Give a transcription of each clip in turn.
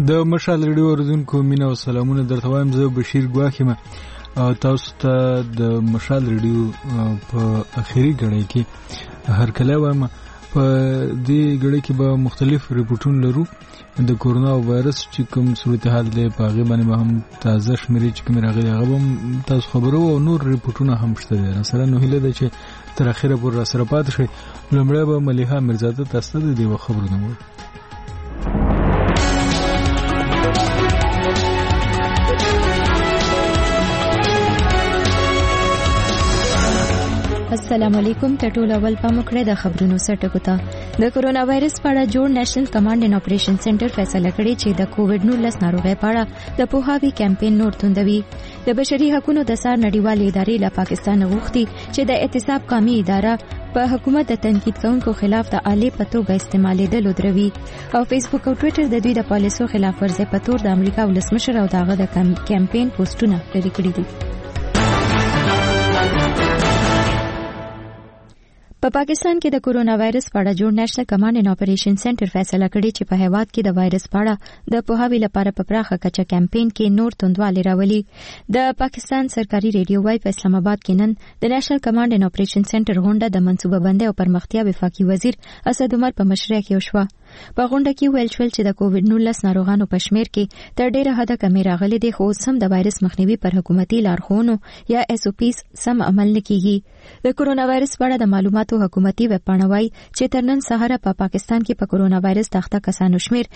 د مشال ریډیو اوریدونکو مینه او سلامونه درته وایم. زه بشیر ګواخ یم او تاسو ته د مشال ریډیو په اخیری غړي کې هر کله وایم. په دې غړي کې به مختلف ریپورتونه لرو د کورونا وایرس چې کوم صورتحال دی په هغه باندې هم تازه شمیرې چې کوم راغلي هغه هم تاسو خبرو او نور ریپورتونه هم شته دي. سره نو هیله ده چې تر اخره پورې را سره پاتې شي. لومړی به ملیحه مرزاده تاسو ته د خبرونه وو. السلام علیکم. ټول اول په مکړه د خبرونو سرټکو ته د کورونا وایرس په اړه جوړ نېشنل کمانډ اینډ اپریشن سنټر فیصله کړې چې د کووډ-19 ناروغۍ په اړه د پوهاوي کمپاین نور توندوي. د بشري حقوقو د سار نړیوالې ادارې له پاکستان غوښتي چې د احتساب قومي اداره په حکومت د تنقید کوونکو خلاف د آلې په توګه استعمالېدل ودروي او فیسبوک او ټوئیټر د دوی د پالیسو خلاف ورزي په تور د امریکا ولسمشر او دغه د کمپاین پوسټونه لري کړی دي. په پاکستان کې د کورونا وایرس په اړه جوړ نېشنل کمانډ اینډ اپریشن سنټر فیصله کړې چې په هیواد کې د وایرس په اړه د پوهاوي لپاره په پراخه کچه کمپاین کې نور توندوالی راولي. د پاکستان سرکاري ریډیو وای په اسلام آباد کې نن د نېشنل کمانډ اینډ اپریشن سنټر غونډه د منصوبه بندۍ او پرمختیا وفاقي وزیر اسد عمر په مشرۍ کې وشوه. په غونډه کې ویل شول چې د کووډ-19 ناروغانو په شمیر کې تر ډیره حده کمی راغلي دي، خو سم د وایرس مخنیوي پر حکومتي لارښوونو یا SOPs سم عمل نه کیږي. د کورونا وایرس په اړه د معلوماتو حکومتي ویب پاڼه وایي چې تر نن سهار په پاکستان کې په کورونا وایرس تخته کسانو شمیر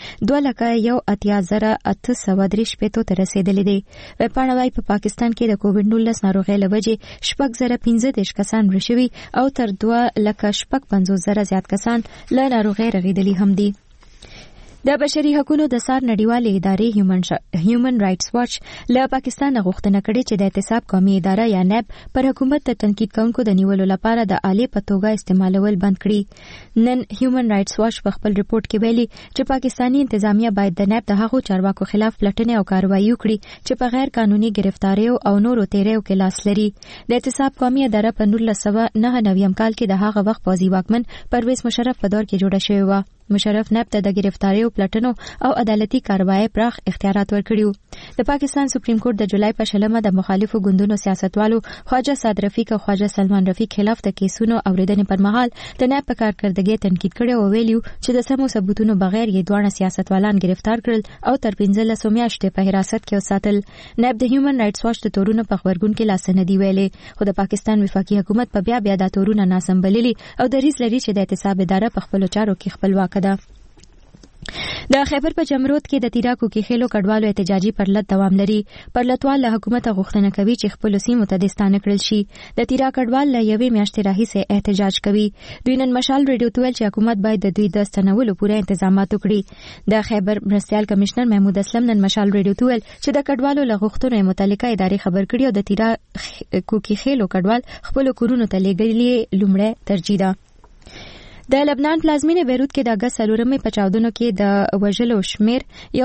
2,1,833 ته رسیدلی دی. ویب پاڼه وایي په پاکستان کې د کووډ-19 ناروغۍ له وجې 6,015 کسان مړه شوي او تر 2,55,000 زیات کسان له ناروغۍ رغېدلي هم دي. د بشري حقوقو د سار نړیوالې ادارې هیومن رائټس واچ له پاکستان غوښتنه کړې چې د احتساب قومي اداره یا نیب پر حکومت د تنقید کوونکو د نیولو لپاره د آلې په توګه استعمالول بند کړي. نن هیومن رائټس واچ په خپل ریپورت کې ویلي چې پاکستاني انتظامیه باید د نیب د هغو چارواکو خلاف پلټنې او کاروایی وکړي چې په غیر قانوني گرفتاریو او نورو تیریو کې لاس لري. د احتساب قومي اداره په 1999 کال کې د هغه وخت پوځي واکمن پرویز مشرف په دور کې جوړه شوې وه. مشرف نیب ته د گرفتاریو پلټنو او عدالتي کاروایی پراخ اختیارات ورکړیو. د پاکستان سپریم کورټ د جولای په 16 د مخالفو ګوندونو سیاستوالو خواجه سعد رفیق او خواجه سلمان رفیق خلاف د کیسونو اوریدنې پر مهال د نیب په کارکردګۍ تنقید کړی او ویلیو چې د سمو ثبوتونو بغیر یې دوه سیاستوالان گرفتار کړل او تر 15 میاشتې په حراست کې وساتل. نیب د هیومن رائټس واچ د تورونو په خبرګون کې لاسندې ویلې، خو د پاکستان وفاقي حکومت په بیا د تورونو ناسم بللي او دریځ لري چې د احتساب اداره په خپل چارو کې خپلواک ده. د خیبر په جمرود کې د تیراکو کې خېلو کډوالو احتجاجي پرلط دوام لري. پرلطوال له حکومت غوښتنه کوي چې خپل سیمو ته دستانه کړل شي. د تیرا کډوال له یوې میاشتې راهیسې احتجاج کوي. دوی نن مشال ریډیو ته ویل چې حکومت باید د دوی د ستنولو پوره تنظیمات وکړي. د خیبر مرستیال کمشنر محمود اسلم نن مشال ریډیو ته ویل چې د کډوالو له غوښتنو متعلقه ادارې خبر کړي او د تیرا کوکي خېلو کډوال خپل کورونو ته لېږلي لومړی ترجیح ده. د لبنان پلازمینه بیروت کې د اگست 4 په چاودنو کې د وژلو شمیر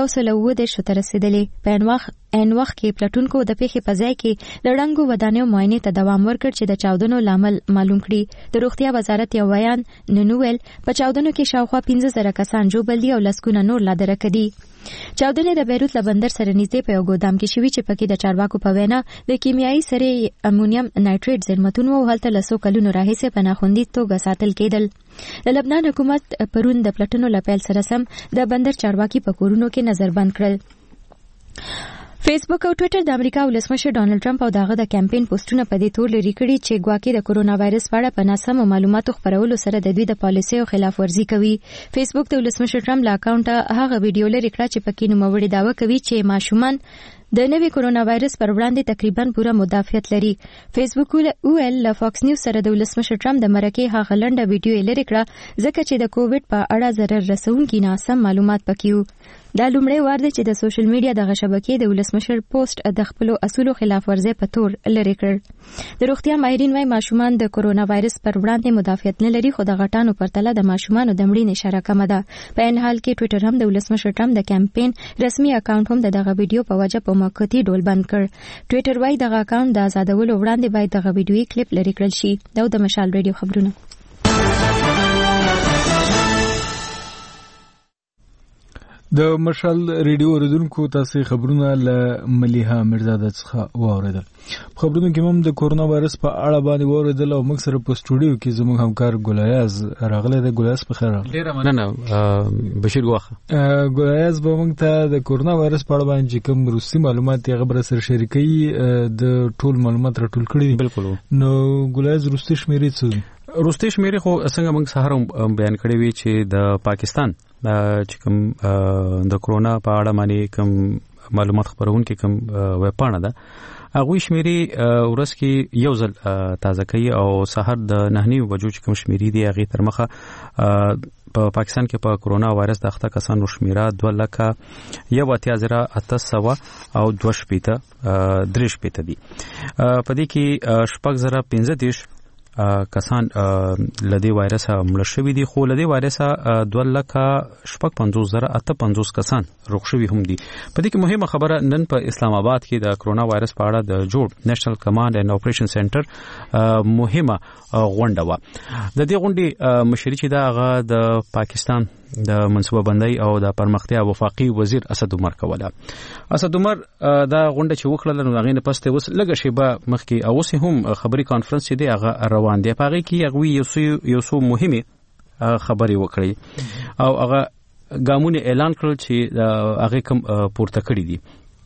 110 ته رسیدلی. په ان وخت کې پلټونکو د پیښې په ځای کې د ړنګو ودانیو معاینې ته دوام ورکړ چې د چاودنو لامل معلوم کړي. د روغتیا وزارت یو بیان ننویل په چاودنو کې شاوخوا 15,000 کسان ژوبل دي او لسګونه نور لا درک دي. چاودنې د بیروت له بندر سره نږدې په یو ګودام کې شوي چې پکې د چارواکو په وینا د کیمیاوي سرې امونیم نایټریټ زیرمتون وو هلته له 100 کلونو راهیسې په ناخوندي توګه ساتل کېدل. د لبنان حکومت پرون د پلټنو لپیل سره سم د بندر چارواکي په کورونو کې نظر بند کړل. فیسبوک او ټوئیټر د امریکا ولسمشر ډانلډ ټرمپ او دغه د کمپاین پوسټونه په دې تور لري کړي چې ګواکې د کورونا وایرس په اړه په ناسمو معلوماتو خپرولو سره د دوی د پالیسیو خلاف ورزي کوي. فیسبوک د ولسمشر ټرمپ له اکاونټه هغه ویډیو لري کړه چې پکې نوموړي دعوه کوي چې ماشومان د نوي کورونا وایرس پر وړاندې تقریبا پوره مدافعت لري. فیسبوک ویل له فاکس نیوز سره د ولسمشر ټرمپ د مرکې هغه لنډه ویډیو یې لري کړه ځکه چې د کووډ په اړه ضرر رسونکي ناسم معلومات پکې وو. دا لومړی وار دی چې د سوشل میډیا دغه شبکې د ولسمشر پوسټ د خپل اصولو خلاف ورزي په تور لري کړ. د روغتیا ماهرین وايي ماشومان د کورونا وایرس پر وړاندې مدافعت نه لري، خو د غټانو پرتله د ماشومانو د مړینې اشاره کمه ده. په ان حال کې ټوئیټر هم د ولسمشر ټرمپ د کمپاین رسمي اکاونټ هم دغه ویډیو په وجه په موقتی ډول بند کړ. ټوئیټر وايي دغه اکاونټ د آزادولو وړاندې باید دغه ویډیوي کلیپ لري کړل شي. دا د مشال ریډیو خبرونه. د مشال ریډیو اوریدونکو تاسو خبرونه له مليحه مرزاده څخه واوریدل. خبرونه کې هم د کورونا وایرس په اړه باندې واوریدل او موږ سره په سټوډیو کې زموږ همکار ګلایاز راغله. د ګلایاز په خیر راغله. ډیره مننه بشیر واخه. ګلایاز به موږ ته د کورونا وایرس په اړه باندې کوم روسي معلومات یې غبر سره شریکي د ټول معلومات راټول کړي. بالکل. نو ګلایاز روسي شمیرې څه روسي شمیرې خو څنګه موږ سهار بیان کړی وی چې د پاکستان چې کوم د کورونا په اړه باندې کوم معلومات خبرونه کوم ویبپاڼه ده هغه شمیرې ورځ کې یو ځل تازه کوي او سحر د 9 بجو چې کوم شمیرې دی هغه تر مخه په پاکستان کې په کورونا وایرس د اخته کسانو شمیره 2,81,800 او 2.3 دي. په دې کې 6,015 کسان لدی وایرس مړ شوی دي خو لدی وایرس 2,55,850 کسان روغ شوی هم دي. په دې کې مهمه خبره نن په اسلام آباد کې د کورونا وایرس په اړه د جوړ نېشنل کمانډ اینڈ اپریشن سنټر مهمه غونډه و. د دې غونډې مشري چې دا هغه د پاکستان د منصوبه بندۍ او د پرمختیا وفاقي وزیر اسد عمر کوله. اسد عمر دا غونډه چې وکړه نو هغه نه پسته وس لګه شیبه مخکې او اوس هم خبري کانفرنس چې دی هغه روان دی. په هغه کې هغه یو څو مهمه خبري وکړي او هغه ګامونه اعلان کړل چې هغه کوم پورته کړی دي.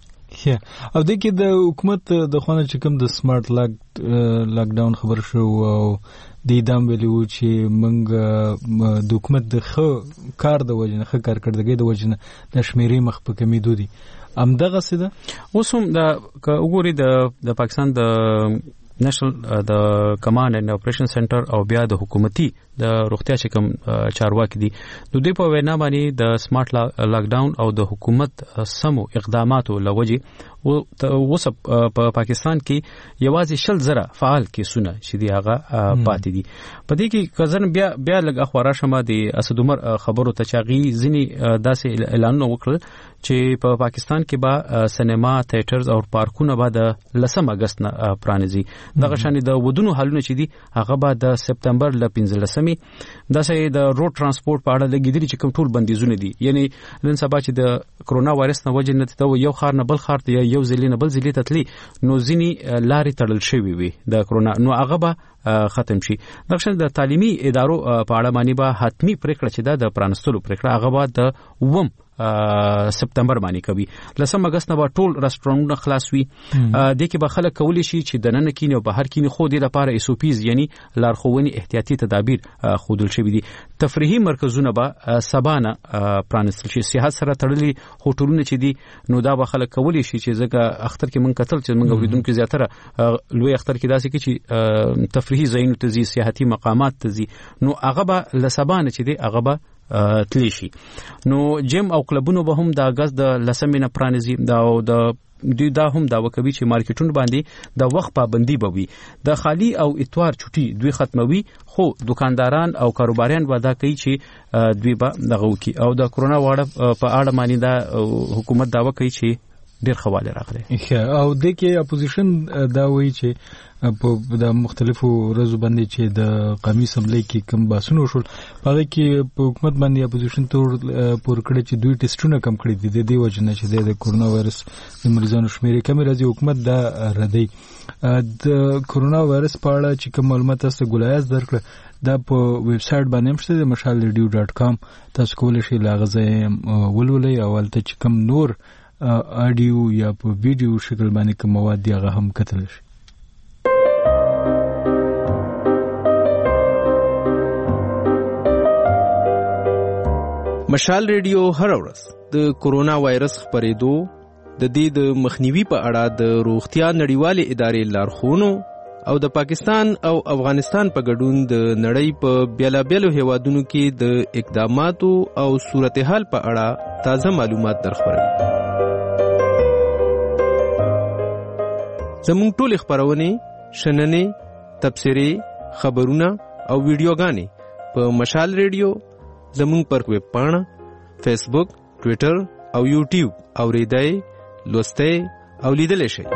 او د کې د حکومت د خونه چې کوم د سمارټ لاک ډاون خبر شو او د اعدام ویلو چې موږ د حکومت د کار د وجنه کارکړدګي د وجنه د شمیرې مخ په کمیدو دي. امدغه څه ده اوس هم د وګوري د پاکستان د نېشنل د کمانډ اینڈ اپریشن سنټر او بیا د حکومتي د روغتیا چې کوم چارواکي دي د دې په وینا باندې د سمارټ لاک ډاون او د حکومت سمو اقداماتو لوجي اوس په پاکستان کې یوازې 0 فعال کیسونه چې دی هغه پاتې دي. په دې کې کزن بیا لګ اخبار شمه د اسد عمر خبرو ته چاغي ځنی داسې اعلان وکړل چې په پاکستان کې به سینما تھیټرز او پارکونه به د 10 اگست نه پرانیزي. دغه شان د ودونو حالونه چې دي هغه به د سپتمبر ل 15 داسې د روډ ترانسپورت په اړه لګیدلی چې کوم ټول بندیزونه دي. یعنی نن سبا چې د کورونا وایرس نه وجه نه ته یو خار نه بل خار ته یو ځلی نه بل ځلی ته تلی نو ځینی لارې تړل شوی وي د کورونا نو هغه به ختم شي. دغه د تعلیمي ادارو په اړه باندې به حتمی پریکړه چې د پرانستلو پریکړه هغه به د سپتمبر باندې کوي. 10 اگست نه به ټول رستورانونه خلاص وي. د کې به خلک کولی شي چې دننه کینې او بهر کینې خو د لپاره ایسوپیز یعنی لارښوونې احتیاطي تدابیر خودل شوی دي. تفریحي مرکزونه به سبانه پرانستل شي. سیاحت سره تړلي هوټلونه چې دي نو دا به خلک کولی شي چې ځکه اختر کې مونږ کتل چې مونږ اوریدونکو زیاتره لوی اختر کې داسې کې چې تفریحي ځایونه ته ځي سیاحتي مقامات ته ځي نو هغه به لسبانه چې دی هغه به تلی شي. نو جیم او کلبونو به هم د اگست د 10 نه پرانیزي دا هم دا وکوي چې مارکیټونو باندې د وخت پابندي به وي. د خالی او اتوار چټي دوی ختموي خو دکانداران او کاروباریان وعده کوي چې دوی به دغه وکي او د کورونا واړه په اړه باندې دا حکومت داوا کوي چې ډیر خواله راغلي. او د کې اپوزیشن دا وایي چې په د مختلفو ورځو باندې چې د قومي اسمبلی کې کوم باسونو شول هغه کې په حکومت باندې اپوزیشن تور پور کړی چې دوی ټیسټونه کم کړی دي. د دې وجنه چې د کورونا وایرس د مریضانو شمیرې کم راځي حکومت دا ردی. د کورونا وایرس په اړه چې کوم معلومات تاسو ګلایاز درکړه دا په ویب سټ باندې هم شته د mashalradio.com تاسو کولای شئ لاغزه ولولئ او ولته چې کوم نور اډیو یا په ویډیو شکل باندې کوم مواد دی هغه هم کتل شي. مشال ریډیو هر ورځ د کورونا وایرس خپرېدو د دې د مخنیوي په اړه د روغتیا نړیوالې ادارې لارښوونو او د پاکستان او افغانستان په ګډون د نړۍ په بیلابیلو هیوادونو کې د اقداماتو او صورتحال په اړه تازه معلومات درخبروي. زموږ ټول خبرونه شننې تبصرې خبرونه او ویډیوګانې په مشال ریډیو زموږ پر ویب پاڼه فیسبوک ټویټر او یوټیوب اوریدای لوستئ او لیدلی شئ.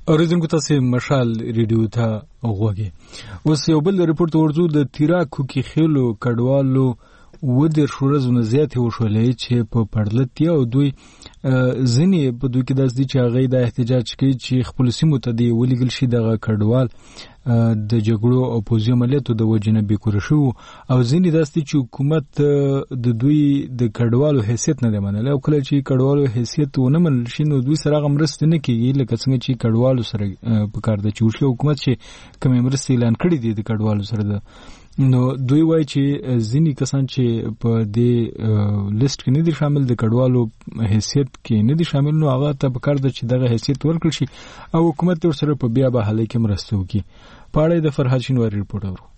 اوریدونکو تاسو مشال ریډیو ته غوږی. اوس یو بل ریپورت ورزو د تیراکو کې خېلو کډوالو ودر شورزونه زیاتې وشولې چې په پړلتیا او دوی ځینې په دوی کې داس دي چې هغه د احتجاج کوي چې خپل سیمو ته دی ولګل شي دغه کډوال د جګړو او پوځي عملیاتو د وجنه بیکور شو او ځینې داس دي چې حکومت د دوی د کډوالو حیثیت نه منل او کله چې کډوالو حیثیت ونه منل شي نو دوی سره غمرست نه کوي لکه څنګه چې کډوالو سره په کار د چوشي حکومت چې کوم مرستې اعلان کړی دي د کډوالو سره د نو دوی وایي چې ځینې کسان چې په دې لیست کې نه دي شامل د کډوالو حیثیت کې نه دي شامل نو هغه ته په کار ده چې دغه حیثیت ورکړي شي او حکومت ورسره په بیا بحالۍ کې مرسته وکړي. په اړه د فرهاد شینواری ریپورټ اورو.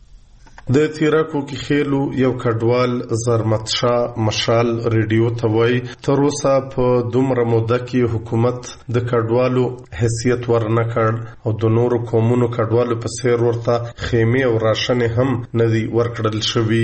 د تیراکو کې خېلو یو کډوال زرمت شاه مشال ریډیو ته وایي تر اوسه په دومره موده کې حکومت د کډوالو حیثیت ورنکړ او د نورو قومونو کډوالو په څیر ورته خیمې او راشنې هم نه دي ورکړل شوي.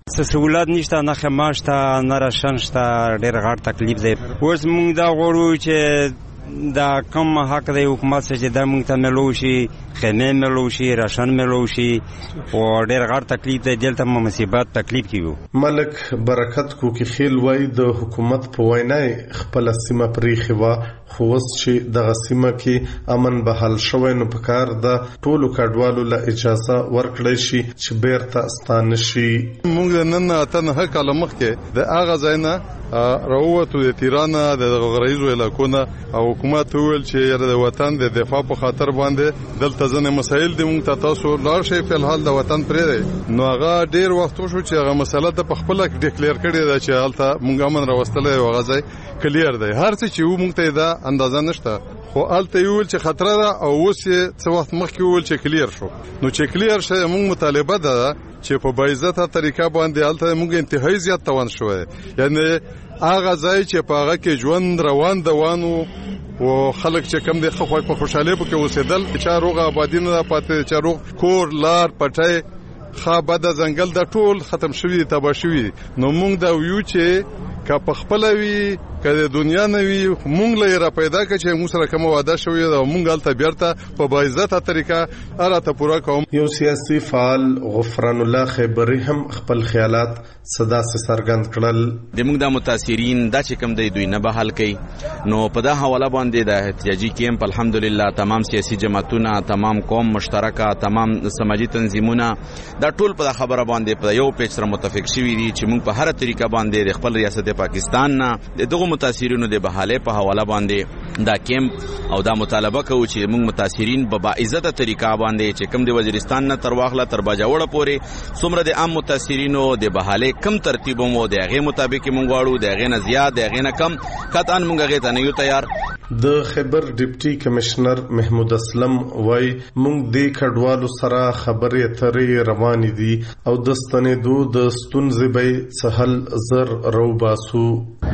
سہولت نشته، نه خیمه شته، نه راشن شته، ډېر غټ تکلیف دی. اوس موږ دا غواړو چې دا کم حق دی حکومت څخه چې دا موږ ته ملو شي، خیمې ملو شي، راشن ملو شي او ډېر غټ تکلیف دی. دلته مصیبت تکلیف کیو. ملک برکت کو کې خیل وای د حکومت په وینا خپل سیمه پرې خوا خو اوس چې دغه سیمه کې امن بحال شوی نو په کار د ټولو کډوالو له اجازه ورکړی شي چې بیرته ستانه شي. موږ نن اته نه کاله مخکې د هغه ځای نه راووتو د تیران د غرایزو علاقونه او حکومت ویل چې د وطن د دفاع په خاطر باندې دلته ځنې مسایل د موږ ته تاسو لاړ شئ په الحال د وطن پرې دی. نو هغه ډیر وخت شو چې هغه مسله ته په خپل ډیکلیئر کړی دا چې هلته موږ امن راوستلې او هغه ځای کلیر دی. هر څه چې موږ ته دا اندازه نشته خو هلته یو چې خطر ده او اوس یې څه وخت مخکې ویل چې کلیر شو. نو چې کلیر شي موږ مطالبه ده چې په باعزته طریقه باندې هلته موږ انتهایی زیات توان شوی، یعنی هغه ځای چې په هغه کې ژوند روان دوانو او خلک چې کم دي خو په خوشاله به کې اوسېدل چې روغه آبادی نه پاتې چې روغ کور لار پټي خابه د ځنګل د ټول ختم شوی تبا شوی. نو موږ دا ویو چې که په خپل وی که د دنیا نه وی موږ له را پیدا کړ چې موږ سره کوم وعده شوی دا موږ هلته بیرته په باعزته طریقه اراته پورا کوم. یو سیاسي فعال غفران الله خیبری هم خپل خیالات صدا سے سرګند کړل. د موږ د متاثرین دا چې کوم دی دوی نه بحال کړي نو په دا حواله باندې د احتجاجي کیمپ الحمدلله تمام سیاسي جماعتونه، تمام قوم مشترکه، تمام سماجی تنظیمونه دا ټول په خبره باندې په یو پیج سره متفق شوي دي چې موږ په هر طریقه باندې د خپل ریاست پاکستان نه دغه متاثرینو د بحاله په حواله باندې دا کیمپ او دا مطالبه کوي چې موږ متاثرین په باعزته طریقه باندې چې کوم د وزیرستان نه تر واخله تر باجوړه پورې څومره د عام متاثرینو د بحاله کم ترتیب مو د هغه مطابق موږ غواړو، د هغه نه زیات، د هغه نه کم، قطعا موږ هغه ته نه یو تیار. د خیبر ډیپټي کمشنر محمود اسلم وای موږ د کډوالو سره خبرې اترې روان دي او د ستنېدو د ستونزې به سهل زر روباسو.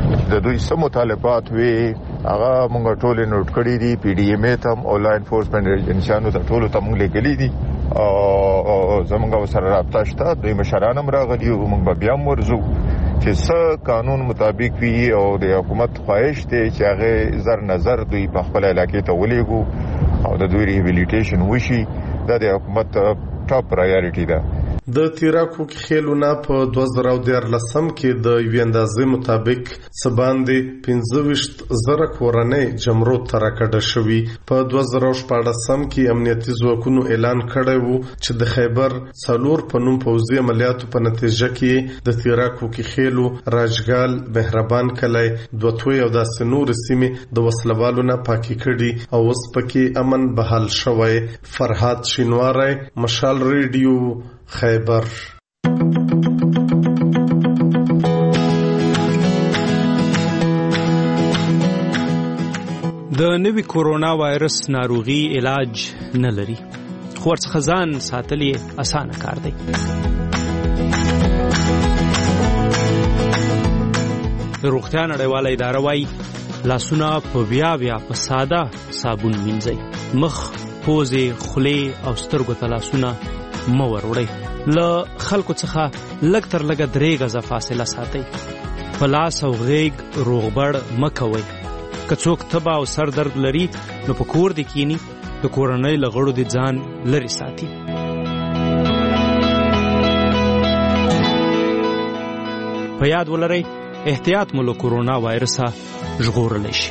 د دوی سم مطالبات وی هغه موږ ټول نوٹ کړی دي، پی ډی ایم ته او لا انفورسمنت ایجنسیانو ته ټول ته موږ لګلې دي او زموږ سره رابطه شته. دوی مشران هم راغلي او موږ بیا ورزو چې څه قانون مطابق وي او د حکومت خواهش دی چې هغه زر نظر دوی په خپل علاقې ته ولېږو او د دوی ریهابیلیټیشن وشي. دا د حکومت ټاپ پرایورټي ده. د تیراکو کې خېلونه په 2013 کې د یو اندازې مطابق سباندې 15,000 کورنۍ جمرو ته راکړه شوي. په 2014 کې امنیتي ځواکونو اعلان کړی وو چې د خیبر څلور په نوم پوځي عملیاتو په نتیجه کې د تیراکو کې خېلو راجګال، مهربان کلی، دوتوی او داسې نور سیمې د وسلوالو نه پاکي کړي او اوس پکې امن بحال شوی. فرهاد شینواری، مشال ریډیو، خیبر. د نوي کورونا وایرس ناروغي علاج نه لري خو ورڅخه ځان ساتل یې اسانه کار دی. د روغتیا نړیواله اداره وايي لاسونه په بیا په ساده صابون مینځئ. مخ، پوزې، خولې او سترګو ته لاسونه مه وروړئ. له خلکو څخه لږ تر لږه 3 غزه فاصله ساتئ. په لاس او غیږ روغبړ مه کوئ. که څوک تبه او سر درد لري نو په کور دې کینی، د کورنۍ له غړو دې ځان لرې ساتي. په یاد ولرئ احتیاط مو له کورونا وایرسه ژغورلی شي.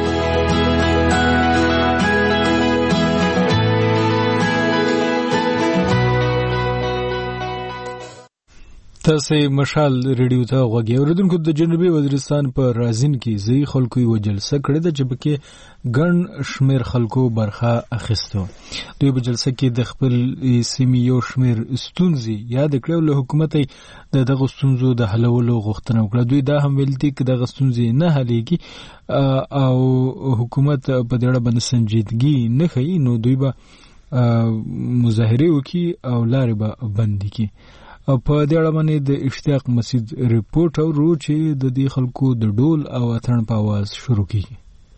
تاسو مشال ریډیو ته غوږی اوریدونکو. د جنوبي وزیرستان په رازین کې ځای خلکو یو جلسه کړې ده چې پکې ګڼ شمیر خلکو برخه اخیسته. دوی په جلسه کې د خپل سیمې یو شمیر ستونزې یاد کړې او له حکومت دغه ستونزو د حلولو غوښتنه وکړه. دوی دا هم ویل دي چې دغه ستونزې نه حلېږي او حکومت په دې اړه باندې سنجیدګي نه ښیي نو دوی به مظاهرې وکړي او لارې به بندې کړي. په دې اړه باندې د اشتیاق مسعود ریپورت اورو چې د دې خلکو د ډول او اتڼ په आवाज شروع کیږي.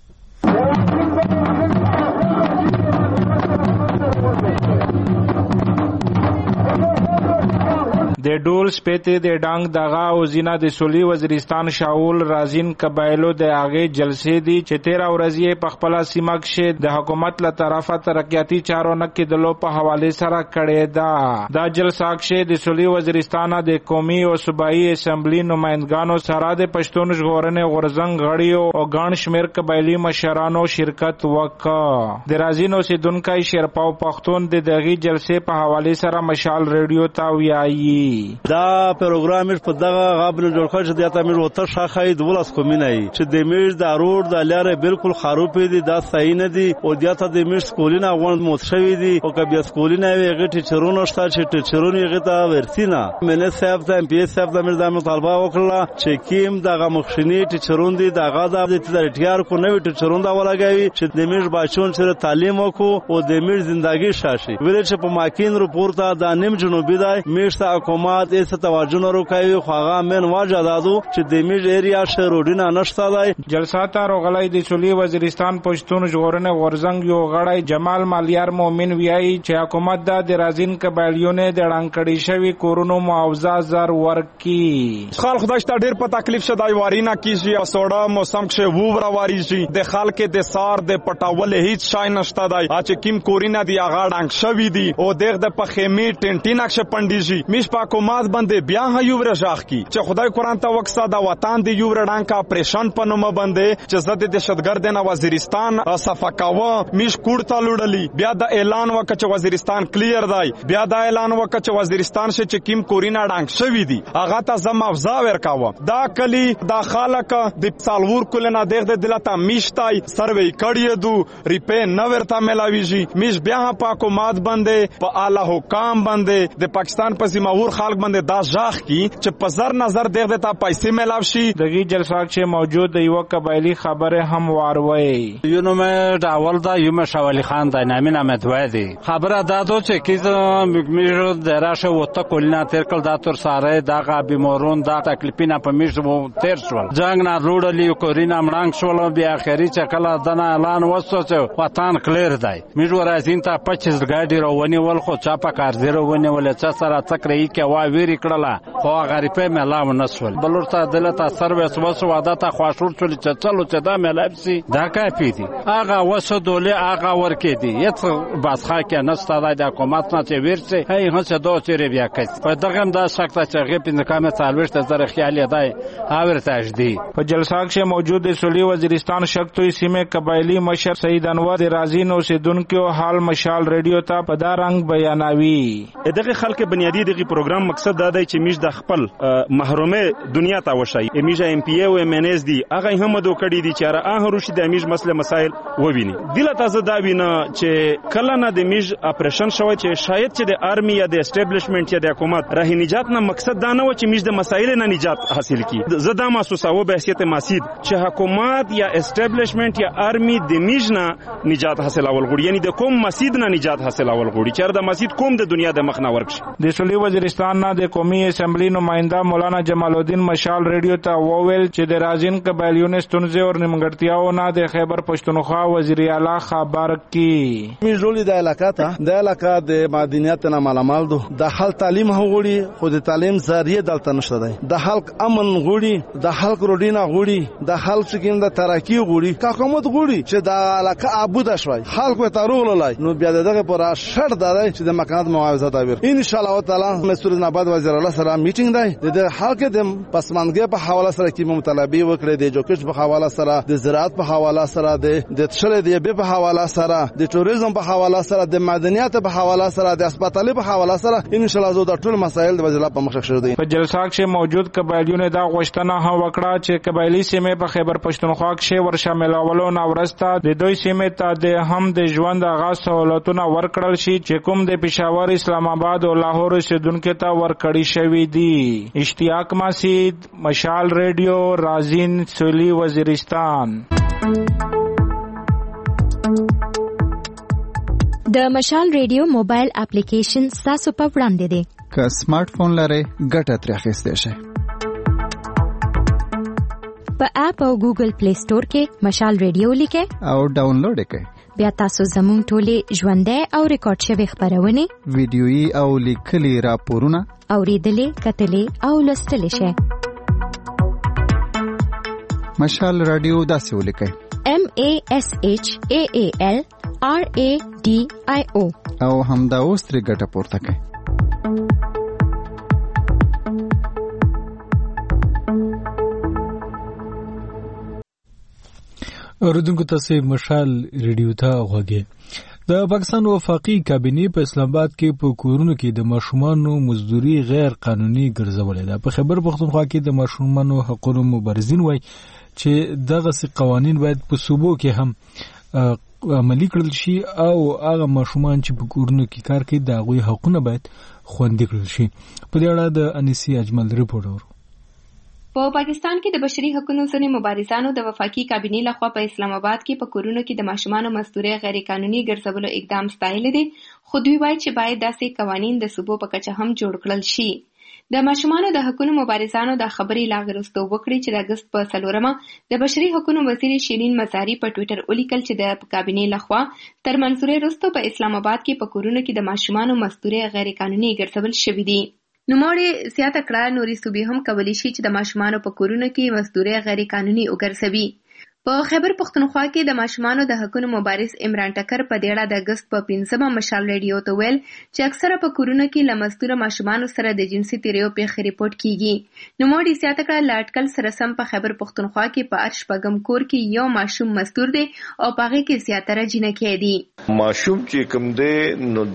د ډول سپېته د ډنګ دغه او زینا د سولي وزیرستان شاول رازین قبایلو د هغه جلسې دي چې 13 ورځې په خپل سیمه کې د حکومت له طرفه ترقیاتي چارو نه کېدلو په حواله سره کړې ده. دا جلسه کې د سولي وزیرستان د قومي او صوبایي اسمبلی نمائندګانو سره د پښتون ژغورنې غورزنګ غړیو او ګڼ شمیر قبایلی مشرانو شرکت وکړ. د رازین اوسیدونکو شیرپاو پښتون د دغه جلسې په حواله سره مشال ریډیو ته ویایي دا پروګرام په دغه غابل جوړ کړ چې د تامیر وته شاخې د ولس کومینای چې د میز د روډ د لارې بالکل خراب دي، دا صحیح نه دي او د ته د میز سکولینه غوند متشوي دي او کبي سکولینه ویغه ټیچرونو شته چې ټیچرونو یې غته ورسینا منه صاحب ته ام پی ایس صاحب د مرزا مطالبه وکړه چې کیم دغه مخشنی ټیچرون دي دغه د اختیار کو نوې ټیچرون دا ولګوي چې د میز بچون سره تعلیم وکړو او د میز ژوندۍ شاشي ویل چې په ماکین رپورټ دا نیم جنوبي دی میشته حکومت ایس توجه نه وکوي خو هغه من واجه دادو چې د میج ایریا شهرونه نشته دی. جلسه ته راغلی د سولي وزیرستان پښتون ژغورنې غورزنګ یو غړی جمال مالیار مومن ویایي چې حکومت د رازین قبایلیونه د ړنګ شوی کورونو معاوضه زر ورکي. خلک خدای ته ډیر په تکلیف شدای وارینه کیږي او سوړه موسم کې وو ورواري شي د خلک د سار د پټاول هیڅ شای نشته دی چې کیم کورینه دی هغه ړنګ شوی دی او دغه د پخېمی ټنټی نقشه پندیږي میش په حکومت باندې بیا یو ورژاخ کی چې خدای قرآن ته وکسا د وطن دی یو رډان کا پریشان پنوم باندې چې زده د دهشتګرد نه وزیرستان صفاکاوه میش کوړتا لوړلی بیا د اعلان وکړ چې وزیرستان کلیر دی بیا د اعلان وکړ چې وزیرستان شه چې کیم کورینا ډنګ شوی دی هغه ته زم افزا ورکاوه دا کلی د خالق د سالور کولنا دغه دلته میشتای سروي کړی دو ریپې نو ورته ملاویږي میش بیا په حکومت باندې په اعلی حکام باندې د پاکستان په سیماور خلک باندې دا ژاخ کی چې په زر نظر دغه ته پیسې ملاو شي. دغه جلسه چې موجود دی یو قبایلی خبره هم واروي یو نو مې اول دا یو مشاولی خان د نامین احمد وادي خبره دادو چې کیزه میرو دراشه وته کولنا تر کل دا تر ساره دا بیمارون دا تکلیفینه په میشو تیر شول جنگ نه روړلی کورینا مړنګ شول بیا اخري چې کله دنه اعلان وسو چې وطن کلیر دی میرو رازین ته 25 ګاډي روونی ول خو چا په کار زیرو ونی ول چې سره تکرې کې وا ویری کړله خو غریبه ملاو نسول بلورته دلته سرویس وسو عادت خواشور چول چې چلو چې دا ملابسي دا کافي دي هغه وسو دوله هغه ورکې دي یت باسخه کې نسته د حکومت نه چې ورسي هي هڅه دوه چیرې بیا کوي په دغه دا شکته چې غي په نکامه تعلوشت زره خیال دی اور تاجدي. په جلسه کې موجود سولي وزیرستان شکتوي سیمه قبایلی مشر سید انور رازین اوسیدونکو حال مشال ریډیو ته په دا رنگ بیانوي. دغه خلک بنیادی دغه پروګرام مقصد دا دی چې میش د خپل محرومه دنیا ته وشي میش ام پی او ام ان اس دی هغه هم دو کړي دي چې هغه روشي د میش مسله مسائل وویني دله تاسو دا وینه چې کله نه د میش اپریشن شوی چې شاید چې د آرمی یا د اسټابلیشمنت یا د حکومت راه نجات نه مقصد دا نه و چې میش د مسایل نه نجات حاصل کی زدا محسوساو به حیثیت مسید چې حکومت یا اسټابلیشمنت یا آرمی د میش نه نجات حاصل اول غوړي یعنی د کوم مسید نه نجات حاصل اول غوړي چې د مسید کوم د دنیا د مخ نه ورکشي. د سولي وزیرستان بلوچستان نه د قومي اسمبلی نماینده مولانا جمال الدین مشال ریډیو ته وویل چې د رازین قبایلیونو ستونزې او نیمګړتیاو نه د خیبر پښتونخوا وزیر اعلی خبر کی میجولی د علاقه د مدنیت نه مالامال دو د خلک تعلیم غوړي خو د تعلیم ذریعہ دلته نشته دی د خلک امن غوړي د خلک روډینا غوړي د خلک څنګه د ترقی غوړي کا حکومت غوړي چې د علاقه ابود شوي خلک په تاروغ لای نو بیا دغه پر شرط دی چې د مکانات معاوضه تعبیر ان شاء الله تعالی مسؤل نبات وزیر الله سره میټینګ دی د خلک د پسمانګي په حواله سره کې مطالبه وکړي د جوکش په حواله سره د زراعت په حواله سره د تشل دی په حواله سره د توریزم په حواله سره د مدنیت په حواله سره د هسپتالي په حواله سره ان شاء الله زو د ټول مسایل د وزیر الله په مخ شو دي په جلسه کې موجود قبایلیونو دا غوښتنه هم وکړه چې قبایلی سیمه په خیبر پښتونخوا کې ور شاملولو نه ورسته د دوی سیمه ته د هم د ژوند آغاز سہولتونه ورکړل شي چې کوم د پېښور اسلام آباد او لاهور اوسیدونکو ته ورکړی شوی دي اشتیاق مسید مشال ریډیو رازین سولی وزیرستان د مشال ریډیو موبایل اپلیکیشن تاسو په وړاندې دی که سمارټ فون لرئ ګټه ترې اخیستی شئ په اپ او ګوګل پلی سٹور کې مشال ریډیو لیکئ او ډاونلوډ کړئ بیا تاسو زموږ ټولې ژوندۍ او ریکارډ شوي خبرونه ویډیويي او لیکلي راپورونه اوریدلې کتلې او لوستلې شئ مشال رادیو داسې ولیکئ MASHAALRADIO او همدا اوس ترې ګټه پورته کړئ اوریدونکو تاسو مشال ریډیو ته غوږی د پاکستان وفاقي کابینې په اسلام آباد کې په کورونو کې د ماشومانو مزدوري غیر قانوني ګرځولې ده په خیبر پښتونخوا کې د ماشومانو حقوقو مبارزین وایي چې دغه قوانين باید په صوبو کې هم عملي کړل شي او هغه ماشومان چې په کورونو کې کار کوي د هغوی حقوقونه باید خوندي کړل شي په دې اړه د انیسی اجمل ریپورت ورو په پاکستان کې د بشري حقوقو ځینې مبارزانو د وفاقي کابینې لخوا په اسلام آباد کې په کورونو کې د ماشومانو مزدوري غیر قانوني ګرځولو اقدام ستایلی دی خو دوی وایي چې باید داسې قوانین د صوبو په کچه هم جوړ کړل شي د ماشومانو د حقوقو مبارزانو د خبرې لاغرستو وکړي چې د اگست په 4 د بشري حقوقو وزیر شیرین مزاری په ټوئیټر ولیکل چې د کابینې لخوا تر منصورې وروسته په اسلام آباد کې په کورونو کې د ماشومانو مزدوري غیر قانوني ګرځول شوی دی نوموړي زیاته کړه نوري صوبې هم کولی شي چې د ماشومانو په کورونو کې مزدوري غیر قانوني وګرځوي په خیبر پښتونخوا کې د ماشومانو د حقوقو مبارز عمران ټکر په دې اړه د اگست په 15 مشال ریډیو ته ویل چې اکثره په کورونو کې له مزدور ماشومانو سره د جنسي تیریو پیښې ریپورت کیږي نوموړي زیاته کړه لاټکل سره سم په خیبر پښتونخوا کې په ارش پغم کور کې یو ماشوم مزدور دی او پغه کې زیاتره جنکې دي ماشوم چې کوم دی نو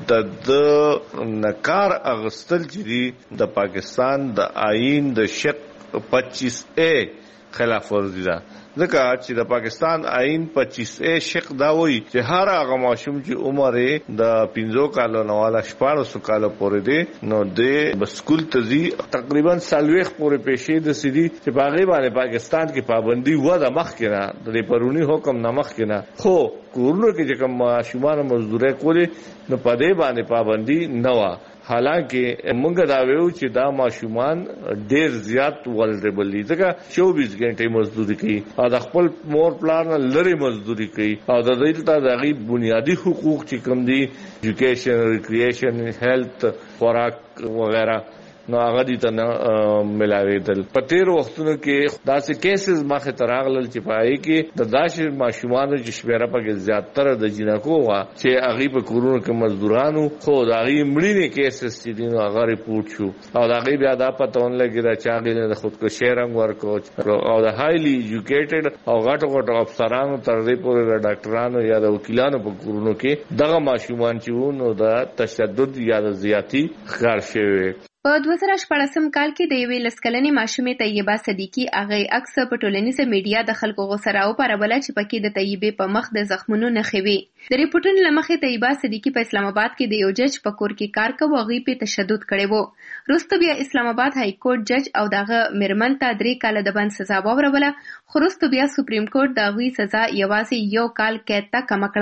د نکار اغستل چې د پاکستان د آئین د شق 25A خلاف ورزي ده ځکه چې د پاکستان آئین 25A شق دا وایي چې هر هغه ماشوم چې عمر د 15 کالو نه والا 14 کالو پورې دی نو د سکول ته ځي تقریبا سالويخ پورې پېښې د سړي چې باغې باندې پاکستان کې پابندي و د مخ کې نه د پرونی حکم نه مخ کې نه خو کورونو کې چې کوم ماشومان مزدوري کوي نو په دې باندې پابندي نه و حالانکه موږ دا ویو چې دا ماشومان ډیر زیات ولربل دي ځکه 24 غنټې مزدوري کوي او د خپل مور پلان لري مزدوري کوي او د دې ته د غي بنیادی حقوق چې کوم دي ایجوکیشن ریکرییشن هیلث خوراک وغیرہ نو هغه دي ته ملاویدل په تیر وختونو کې داسې کیسز مخه تراغلل چې پای کې د داسې ماشومانو چې شمیره پکې زیاتره د جنکو وا چې هغه په کورونو کې مزدورانو خو دا غي مړینه کیسز چې دي هغه ریپورت شو او دا غي بیا دا پتون لګی دا چې هغه د خودکشي رنګ ورکو او د هایلی ایجوکیټډ او غټو افسرانو تر دې پورې د ډاکټرانو یا د وکیلانو په کورونو کې دغه ماشومان چې وو د تشدد یا د زیاتی ښکار شوی په 2014 کال کې د یوې لسکلنې ماشومې طیبه صدیقی هغه عکس په ټولنیزه میډیا د خلکو غوسه راوپاروله چې پکې د طیبې په مخ د زخمونو نښې وې د ریپورټونو له مخې طیبه صدیقی په اسلام آباد کې د یو جج په کور کې کار کوي هغې په تشدد کړی وو وروسته بیا اسلام آباد های کورټ جج او دغه میرمن ته 3 کاله د بند سزا واوروله خو وروسته بیا سپریم کورټ د هغوی سزا یوازې 1 کال قید ته کم کړه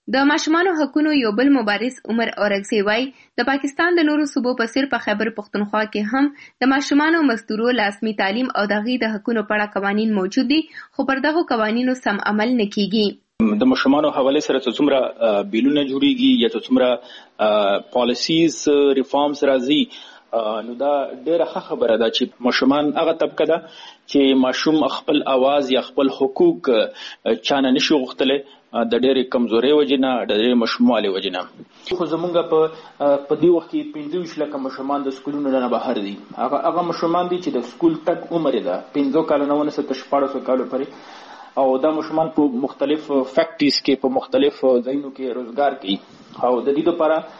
د ماشومانو حقوقو یو بل مبارز عمر اورغزی وای د پاکستان د نورو صوبو په څیر په خیبر پختونخوا کې هم د ماشومانو مزدورو لازمي تعلیم او د غي د حقوقو په اړه قوانين موجود دي خو پر دغه قوانینو سم عمل نه کیږي. د ماشومانو حواله سره څومره بیلونه جوړیږي یا څومره پالیسیز ریفارمز راځي نو دا ډیره ښه خبره ده چې ماشومان هغه طبقه ده چې ماشوم خپل आवाज یا خپل حقوق چانه نشي غوښتلی د ډېرې کمزورۍ وجنه د ډېرې ماشوموالي وجنه. خو زمونږ په دې وخت کې 25 لکه ماشومان د سکولونو نه بهر دي. هغه ماشومان دي چې د سکول تک عمر ده 15 کال نه ونه 14 کال پورې او دا ماشومان په مختلف فیکټریز کې په مختلف ځایونو کې روزګار کوي او د دې لپاره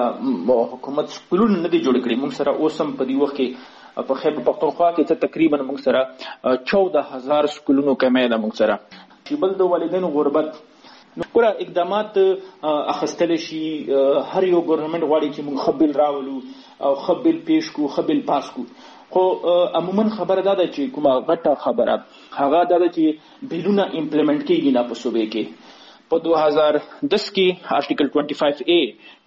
حکومت سکولونه نه دي جوړ کړي. موږ سره اوسم په دې وخت کې په خیبر پختونخوا کې تقریبا موږ سره 14000 سکولونو کمې ده موږ سره چې بل د والدینو غربت نو پورا اقدامات اخستل شي. هر یو ګورنمنت غواړي چې موږ خپل راولو او خپل پیش کو خپل پاس کو خو عموما خبره ده چې کومه غټه خبره هغه ده چې بیلونه امپلیمنٹ کیږي نه په صوبې کې. په 2010 کې آرټیکل 25A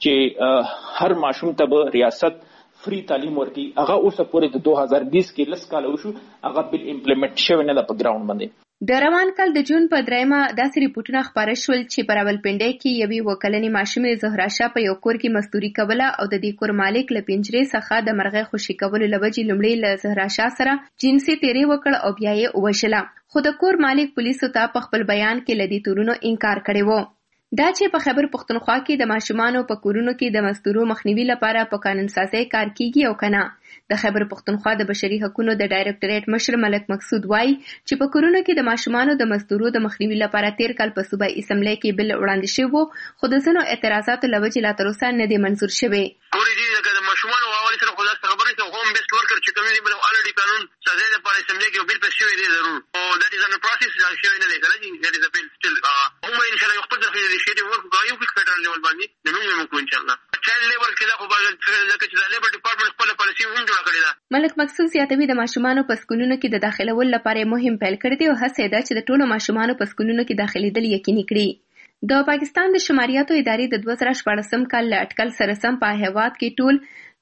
چې هر ماشوم ته ریاست فری تعلیم ورکړي هغه اوس پورې د 2020 کې لس کال وشو هغه بل امپلیمنٹ شوی نه د په ګراوند باندې. د روان کال د جون په 3مه داسې ریپورتونه خبره شول چې په راولپنډۍ کې یوې وکلنې ماشومې زهرا شاه په یو کور کې مزدوري کوله او د دې کور مالک له پنجرې څخه د مرغۍ خوشي کولو لوجې لومړی له زهرا شاه سره جنسي تیری وکړ او بیا یې ووژله. خو د کور مالک پولیسو ته په خپل بیان کې له دې تورونو انکار کړی و. دا چې په خیبر پختونخوا کې د ماشومانو په کورونو کې د مزدورو مخنیوي لپاره په قانون سازي کار کیږي او کنه. د خیبر پختونخوا د بشري حقوقو د ډایریکټریټ مشر ملک مقصود وای چې په کورونو کې د ماشومانو د مزدورو د مخنیوي لپاره 13 کال په صوبایي اسمبلی کې بل وړاندې شوی خو د ځینو اعتراضاتو لوجې لا تر اوسه نه دی منظور شوی. ګورې دې د ماشومانو حواله سره خلاص خبرې ته هم بیسټ ورکر چې کومې بل الریډي قانون سازي لپاره اسمبلی کې بل پس شوی دی ضرور او دا د پروسس لا شوی نه دی کنه چې د بل سټل هم ان شاء الله خپل د انیشیټیو ورک کوي په فدرال لیول باندې نو موږ ان شاء الله چایلډ لیبر کې دا خو باید لکه چې د لیبر ډپارټمنټ خپل پالیسي هم جوړ کړی دا. ملک مقصود زیاتوي د ماشومانو په سکولونو کې د داخلهول لپاره مهم پیل کړی دی او هڅه ده چې د ټولو ماشومانو په سکولونو کې داخليدل یقیني کړي. د پاکستان د شماریاتو ادارې د 2014 کال له اټکل سره سم په هیواد کې ټول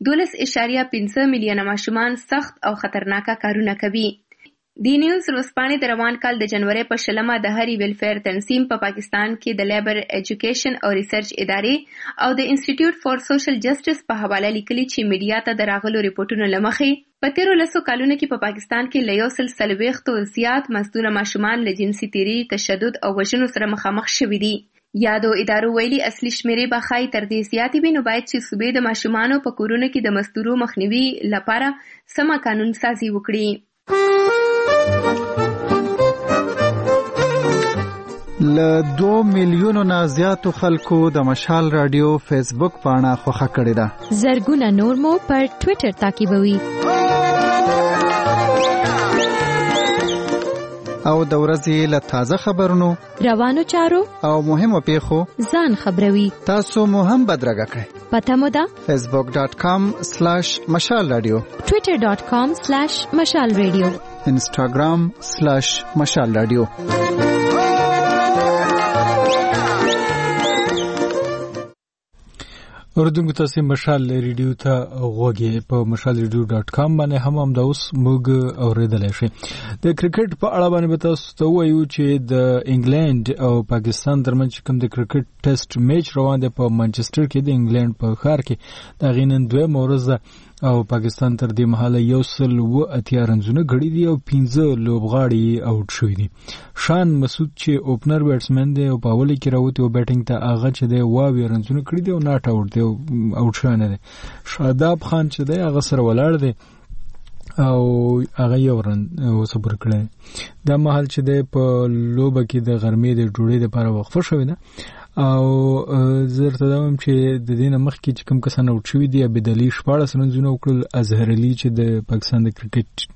12.5 میلیونه ماشومان سخت او خطرناکه کارونه کوي. دی نیوز ورځپاڼې د روان کال د جنوري په 20 د هری ویلفیر تنظیم په پاکستان کې د لیبر ایجوکیشن او ریسرچ ادارې او د انسټیټیوټ فار سوشل جسټس په حواله لیکلي چې میډیا ته د راغلو ریپورتونو لمخې په 13 کالونو کې په پاکستان کې له 140 زیات مزدور ماشومان له جنسي تیری، تشدد او وژنو سره مخامخ شوي دي. یادو ادارو ویلي اصلي شمیرې به ښایي تر دې زیاتې وي، نو باید چې صوبې د ماشومانو په کورونو کې د مزدورو مخنیوي لپاره سمه قانون سازي وکړي. له 2 میلیونو نه زیاتو خلکو د مشال رادیو فیسبوک پاڼه خوښه کړې ده. زرګونه نور مو پر ټوئیټر تعقیبوي او د ورځې له تازه خبرونو، روانو چارو او مهمو پیښو ځان خبروي. تاسو مو هم بدرګه کړئ. پته مو ده facebook.com/مشال رادیو، twitter.com/مشال رادیو، instagram/مشال رادیو. اوردونکو تاسو مشال ریډیو ته غوږی په mashalradio.com باندې هم دا اوس موږ اوریدلای شئ. د کرکټ په اړه باندې تاسو ته وایو چې د انګلند او پاکستان ترمنځ کوم د کرکټ ټیسټ میچ روان دی په مانچستر کې د انګلند په ښار کې. دا غینن دوه مورز او پاکستان تر دې مهاله 180 رنزونه غړي دي او 15 لوبغاړي اوټ شوي دي. شان مسعود چې اوپنر بیټسمن دی او په اول کې راوتی او بیټینګ ته هغه چې دی 22 رنزونه کړی دي او ناټ اوټ دی او اوټ شوی نه دی. شاداب خان چې دی هغه سره ولاړ دی او هغه یو رن صبر کړی. دا مهال چې دی په لوبه کې د غرمې د ډوډۍ لپاره وقفه شوې ده او زرته دوم چې د دینه مخکې چې کوم کسان اوټ شوي دي عبدالي 14 رنزونه وکړل. اظهر علي چې د پاکستان د کرکټ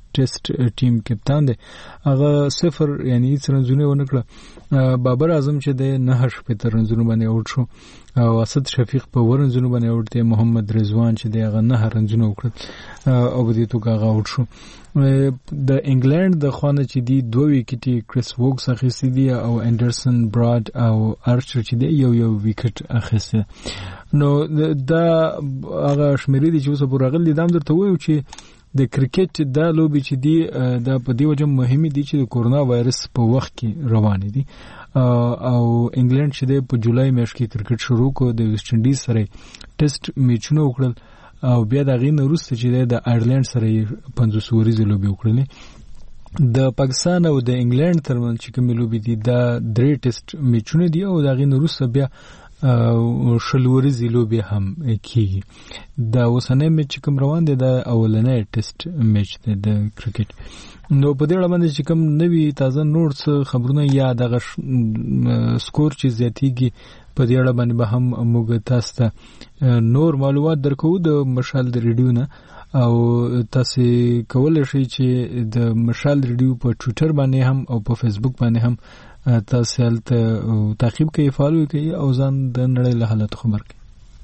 ټیسټ ټیم کپتان دی هغه 0 یعنی رنزونه ونکړه بابر اعظم چې د 9 شپږ رنزونه باندې اوټ شو او اسد شفیق په ورنزونه باندې اوټ دی محمد رضوان چې دی هغه 9 رنزونه وکړل او په دې توګه هغه اوټ شو د انګلند د خوانه چې دی 2 وکټي کریس ووکس اخیستی دی او انډرسن براډ او ارچر چې دی یو وکټ اخیسته نو دا هغه شمیرې دي چې اوس په راغلي دام درته وایو چې د کرکټ دا لوبي چې دی دا په دی وجه مهمه دي چې د کورونا وایرس په وخت کې روان دي او انګلند چې د په جولای میاشت کې کرکټ شروع کو د ویسټ انډیز سره ټیسټ میچونه وکړل او بیا د غین وروسته چې د آیرلند سره 500 ورځې لوبي وکړلې د پاکستان او د انګلند ترمنځ چې کوم لوبي دي دا 3 ټیسټ میچونه دي او د غین وروسته بیا شلوري زیلو به هم کیږي دا اوسنۍ میچ کوم روان دي د اولنۍ ټیسټ میچ د کرکټ نو په دې اړه باندې چې کوم نوی تازه نوټس خبرونه یا د سکور چې زیاتیږي په دې اړه باندې به هم موږ تاسو ته نور معلومات درکو د مشال د ریډیو نه او تاسو کولای شئ چې د مشال ریډیو په ټوئیټر باندې هم او په فیسبوک باندې هم تاسو ته تعقیب کوي فالو کوي او ځان د نړۍ له حالت خبر کوي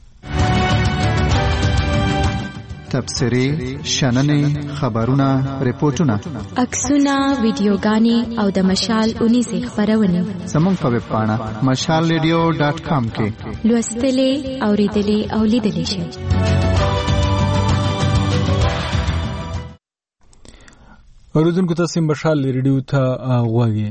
تبصرې شننې خبرونه ریپورتونه عکسونه ویډیوګانې او د مشال 19 خبرونه زموږ په ویب پاڼه mashalradio.com کې لوستلې اوریدلې او لیدلې شئ اوریدونکو تاسو مشال ریډیو ته غواړئ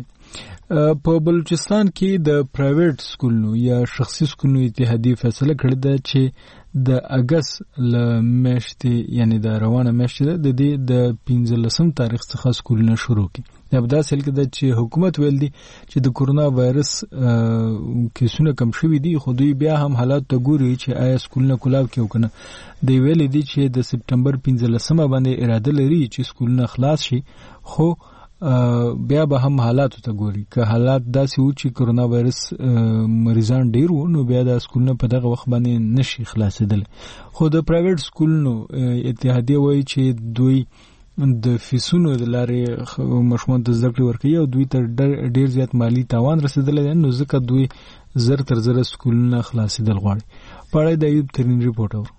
په بلوچستان کې د پرایویټ سکولونو یا شخصي سکولونو اتحادیه فیصله کړې ده چې د اگست ل میاشتې یعنی د روانه میاشتې د دې د 15 تاریخ څخه سکولونه شروع کړي دا په داسې حال کې ده چې حکومت ویل دي چې د کورونا وایرس کیسونه کم شوي دي خو دوی بیا هم حالات ته ګوري چې آیا سکولونه کولاب کیو کنه دوی ویل دي چې د سپټمبر 15 باندې اراده لري چې سکولونه خلاص شي خو بیا به هم حالات ته ګوري که حالات داسې و چې کورونا وایرس مریضان ډیر وو نو بیا د سکولونو په دغه وخت باندې نشي خلاصېدل خو د پرایویټ سکولونو اتحادیه وایي چې دوی د فیسونو د لارې مشمول د زده کړې ورکوي او دوی ته ډیر زیات مالی تاوان رسیدلی دی نو ځکه دوی زر تر زره سکولونه خلاصېدل غواړي په اړه د ایوب ترین رپورټ اورو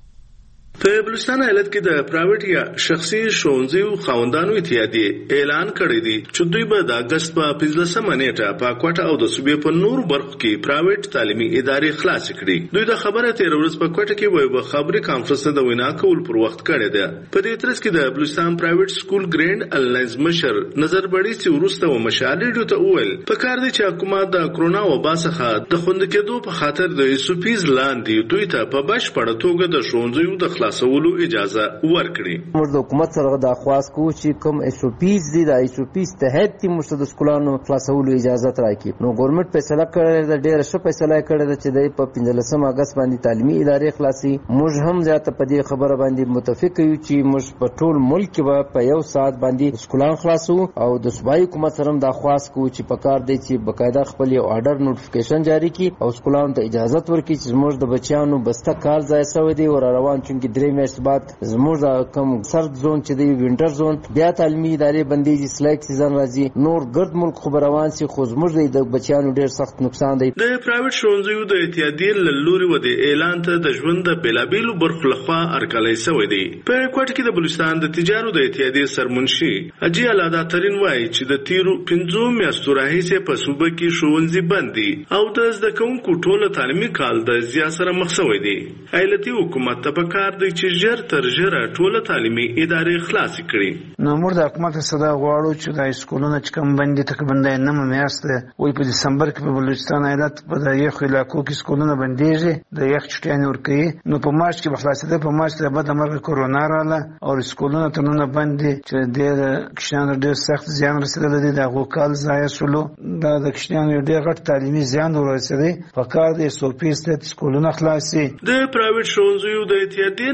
په بلوچستان ایالت کې د پرایویټ یا شخصي ښوونځیو خاوندانو اتحادیه اعلان کړی دی چې دوی به د اگست په 15 نیټه په کوټه او د صوبې په نورو برخو کې پرایویټ تعلیمي ادارې خلاص کړي دوی د خبره تیر ورځ په کوټه کې وایي خبري کانفرنس د وینا کول پر وخت کړی دی په دې ترڅ کې د بلوچستان پرایویټ سکول ګریند اللاینس مشر نظر بړی چې ورسته و مشالې ته وویل په کار دی چې حکومت د کرونا وبا څخه د خوند کېدو په خاطر د ایسوپیز لاندې دوی ته په بشپړه توګه د ښوونځیو د خلاصولو اجازه ورکړي موږ د حکومت سره د خواست کوو چې کوم ایسوپیز دي د ایسوپیز تحت چې موږ د سکولانو خلاصولو اجازه راکړي نو ګورنمنت فیصله کړې ده ډېر ښه فیصله کړې ده چې د 15 اگست باندې تعلیمي ادارې خلاصي موږ هم زیاته په دې خبره باندې متفق یو چې موږ په ټول ملک کې په یو ساعت باندې سکولان خلاصو او د صوبایي حکومت سره د خواست کوو چې په کار دی چې بقاعده خپل یو آرډر نوټیفیکیشن جاری کړي او سکولانو ته اجازه ورکړي چې موږ د بچیانو بسته کال ځای شوی دی او روان چونکی 3 میاشتې بعد زموږ کوم سرد زون چې دی وینټر زون بیا تعلیمي ادارې بندیږي سلایک سیزن راځي نور ګرد ملک خبر روان سي خو زموږ د بچیانو ډیر سخت نقصان دی د پرایویټ ښوونځیو د اتحادیې له لوري و د اعلان ته د ژوند د بیلابیلو برخو لخوا ارکلای شوی دی په کوټه کې د بلوچستان د تجارو د اتحادیې سرمنشي اجي الادا ترين وایي چې د تیرو 15 میاشتو راهیسې په صوبه کې ښوونځي بند دي او د زده کوونکو ټول تعلیمي کال د زیات سره مخ شوی دی ایالتي حکومت ته په کار دی چې ژر تر ژره ټول تعلیمي ادارې خلاص کړي نو موږ د حکومت صدا غواړو چې د سکولونو چې کوم باندې تقریبا د نیم میاشت وي په دسمبر کې په بلوچستان ایالت په د یو علاقو کې سکولونه بنديږي د یو چټیان ورکي نو په مارچ کې بخلاصېده په مارچ کې بعد امر کورونا رااله او سکولونه ترونه باندې چې د کښنانو ډېر سخت زیان رسیدلی دی د غوکال ځای شولو د کښنانو ډېر غټ تعلیمي زیان ورسېدی په کار د سوپیست سکولونه خلاصي د پرایویټ ښوونځیو د اتحادیې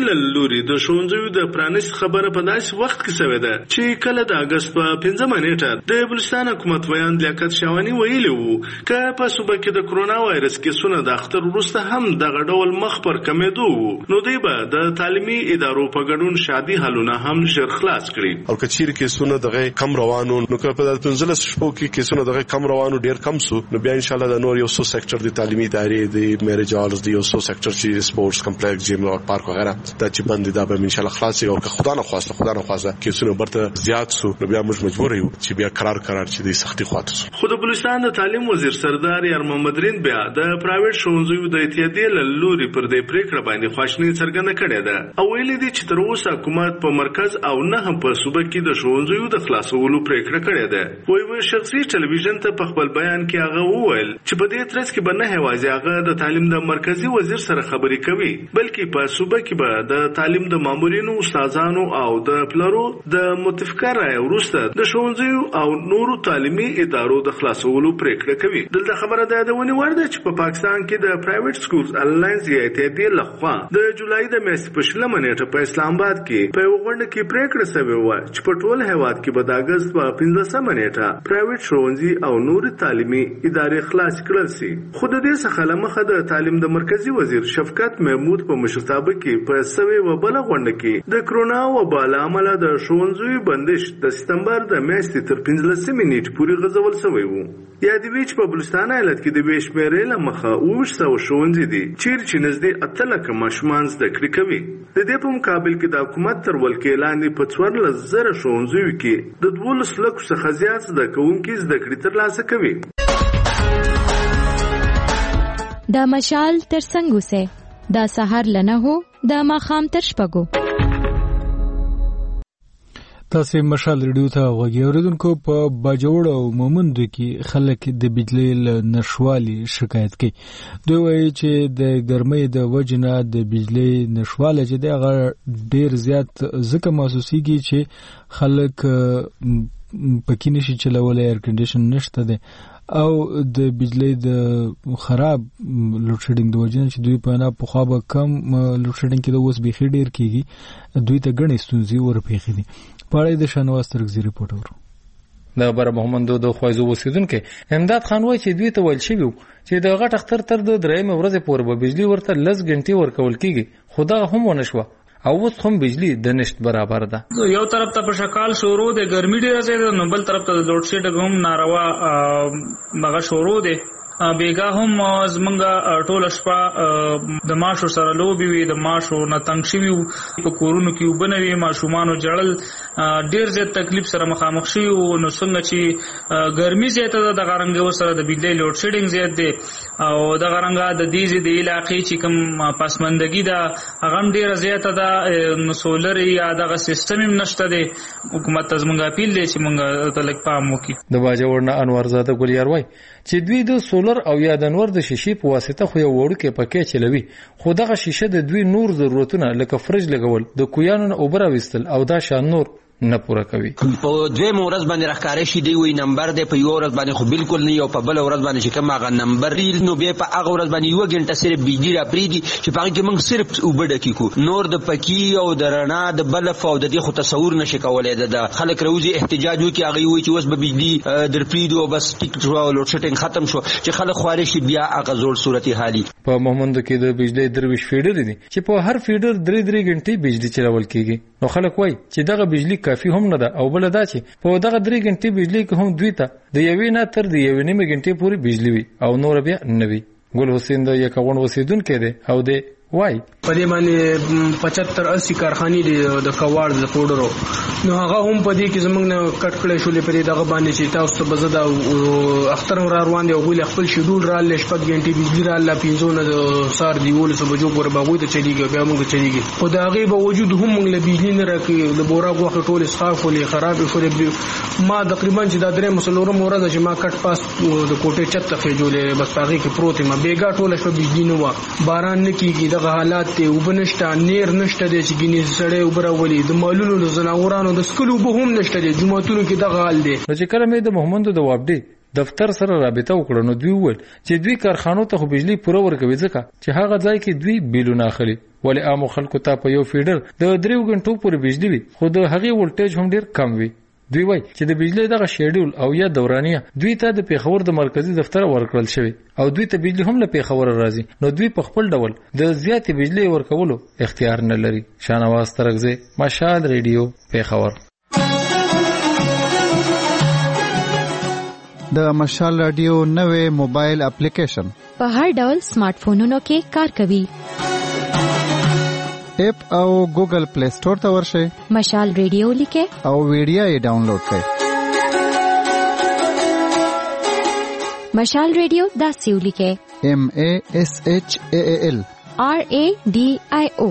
اتحادیې لوري د ښوونځیو د پرانیست خبره په داسې وخت کې شوې ده چې کله د اگست په 5 نیټه د بلوچستان حکومت ویان لیاقت شاوانی ویلي وو چې په صوبه کې د کرونا وایرس کیسونه د اختر وروسته هم دغه ډول مخ پر کمیدو وو نو دوی به د تعلیمي ادارو په ګډون شادي حلونه هم ژر خلاص کړي او کچیر کیسونه دغه کم روانو نو که په 15 شپو کې کیسونه دغه کم روانو ډیر کم سو نو بیا ان شاء الله د نور یو سو سېکټر د تعلیمي ادارې د میریج هالز د یو سو سېکټر چې سپورتس کمپلیکس جیم او پارک وغیرہ دا چې بند دا به ان شاء الله خلاص او که خدا نه خواسته کیسونه برته زیات سو نو بیا موږ مجبور یو چې بیا قرار چې د سختي خواته سو خو د بلوچستان د تعلیم وزیر سردار یار محمد رین بیا د پرایویټ ښوونځیو د اتحادیې لوري پر دې پریکړه باندې خواشنی څرګنده کړې ده او ویلي دي چې تر اوسه حکومت په مرکز او نه هم په صوبه کې د ښوونځیو د خلاصولو پریکړه کړې ده وایي شخصي ټلویزیون ته په خپل بیان کې هغه وویل چې په دې ترڅ کې به نه هوازي هغه د تعلیم د مرکزی وزیر سره خبرې کوي بلکې په صوبه کې به د تعلیم د مامورینو استادانو او د پلرو د متفقه رائے وروسته د ښوونځیو او نورو تعلیمي ادارو د خلاصولو پریکړه کوي دلته خبره ده د ونی ورده چې په پاکستان کې د پرایویټ سکولز الاینس یا اتحادیې لخوا د جولای د میاشتې په 16 نیټه په اسلام آباد کې په غونډه کې پریکړه شوې و چې په ټول هیواد کې به د اگست په 15 نیټه پرایویټ ښوونځي او نورو تعلیمي ادارې خلاص کړل شي خو د دې څخه لمخه د تعلیم د مرکزی وزیر شفقت محمود په مشرتابه کې په سوي و بل غونډه کې د کرونا وبا له امله د ښوونځیو بندش د سپتمبر د میاشتې تر 15 نیټې پورې غځول شوی و یا د ویچ په بلوچستان ایالت کې د ویشمېرې له مخه 900 ښوونځي دي چې نږدې 8 لکه ماشومان زده کړې کوي د دې په مقابل کې د حکومت تر ولکې لاندې په 14,000 ښوونځیو کې د 12 لکو څخه زیات زده کوونکي زده کړې ترلاسه کوي دا مشال تر څنګه سه دا سحر لنه هو دا ماخام تر شپږو تاسو مشال ریډیو ته غوږی اوریدونکو په باجوړ او مومند کې خلک د بجلی نشوالي شکایت کوي دوی وایي چې د ګرمۍ د وجنه د بجلی نشواله چې د ډیر زیات ځکه محسوسيږي چې خلک پکې نشي چلولای ایر کنډیشن نشته ده او د بجلی د خراب لوډ شیډینګ د وجنه چې دوی په نه په خوا به کم لوډ شیډینګ کې د اوس بيخي ډیر کیږي دوی ته غنې ستونزې ورپېخې دي پاره د شنواز ترګزي ریپورت ورو د بر محمد د خوازو وسیدونکو امداد خان وایي چې دوی ته ویل شوی چې د غټ اختر تر د درېمه ورځې پورې به بجلی ورته 10 غنټې ورکول کیږي خدا هم ونشوه او اوس هم بجلی د نشټ برابر ده یو طرف ته په شکال شروع د ګرمي ډیره زیاته نو بل طرف ته د لوډ شیډینګ هم ناروا مغه شروع ده بیګا هم زمونږه ټول شپه د ماشو سره لوبي وي د ماشو نه تنګ شوی په کورونو کې وبنوي ماشومان جړل ډیر زیات تکلیف سره مخامخ شي او نو څنګه چې ګرمي زیاته د غرنګ سره د بجلی لوډ شیډینګ زیات دي او د غرنګ د دیزي د علاقې چې کوم پسمندګي ده هغه ډیر زیاته ده نو سولر یا دغه سیستم هم نشته دی حکومت زمونږه اپیل دی چې مونږ ته لک پام وکړي د باجوړ نه انور زاده ګلیار وای چې دوی د سولر او یا د انور د شیشې په واسطه خو یو وړو کې پکې چلوي خو دغه شیشه د دوی نور ضرورتونه لکه فرج لګول د کویانو نه اوبره وستل او دا شان نور نه پوره کوي په دوی مورز باندې راخاره شي دی وی نمبر دی په یو ورځ باندې خو بالکل نه یو په بل ورځ باندې چې کوم هغه نمبر ریل نو به په هغه ورځ باندې یو غنټه صرف بجلی را پریدي چې په هغه کې موږ صرف وبډه کیکو نور د پکی او د رڼا د بلف او د دې خو تصور نشي کولای د خلک روزي احتجاج وکي هغه وی چې اوس به بجلی در پریدو بس ټیک شو لوډ شیډینګ ختم شو چې خلک خواري شي بیا هغه زوړ صورتي حالي په محمد کې د بجلی درویش فیډر دي چې په هر فیډر 3 غنټې بجلی چلول کیږي نو خلک وای چې دغه بجلی کافي هم نه ده او بل دا چې په دغه 3 غنټې بجلی کې هم دوی ته د یوې نه تر د یوې نیمه غنټې پورې بجلی وي او نور بیا نه وي ګل حسین د یکاون وسیدونکو دی او د وای په دې باندې 75-80 کارخانې دي د کواړ د پودرو نو هغه هم په دې کې زمونږ نه کټ کړې شولې په دغه باندې چې تاسو ته بزدا اختر را روان دي او غوښ خپل شیډول را لښ پک غنټې بجلی را لا 15 نه سار دی ول سو بجو پر باغوي ته چلیږي بیا موږ چلیږي خو دا غي به وجود هم موږ له بجلی نه راکې د بورا غوخه ټول اسخاف ولې خراب شولې ما تقریبا چې دا درې مسلورم ورځ چې ما کټ پاس د کوټه چت ته جوړې بس باغې کې پروت ما بیګا ټول شپه بجلی نه و باران نه کیږي د حالات ته وبنشته نیر نشته د چې ګینې سړې وبرولې د مالونو د زناورانو د سکلو به هم نشته د جمعتونو کې د غال دي چې کله مې د محمد د وابډي دفتر سره رابطه وکړه نو دوی وویل چې دوی کارخانو ته خو بجلی پوره ورکوي ځکه چې هغه ځای کې دوی بیلونه اخلي ولې عام خلکو ته په یو فیډر د 3 غنټو پورې بجلی وي خو د هغې ولټیج هم ډیر کم وي. دوی وایي چې د بجلی دغه شیډول او یا دورانیه دوی ته د پیښور د مرکزی دفتر ورکړل شوی او دوی ته بجلی هم له پیښور راځي نو دوی په خپل ډول د زیاتې بجلی ورکولو اختیار نه لري. شانواز ترغزی، مشال ریډیو، پیښور. د مشال رادیو نوې موبایل اپلیکیشن په هر ډول سمارټ فونونو کې کار کوي. اپ او ګوګل پلی سٹور ته ورشئ، مشال ریډیو لیکئ او ویډیو یې ډاونلوډ کړئ. مشال ریډیو داسې ولیکئ MASHAAL RADIO.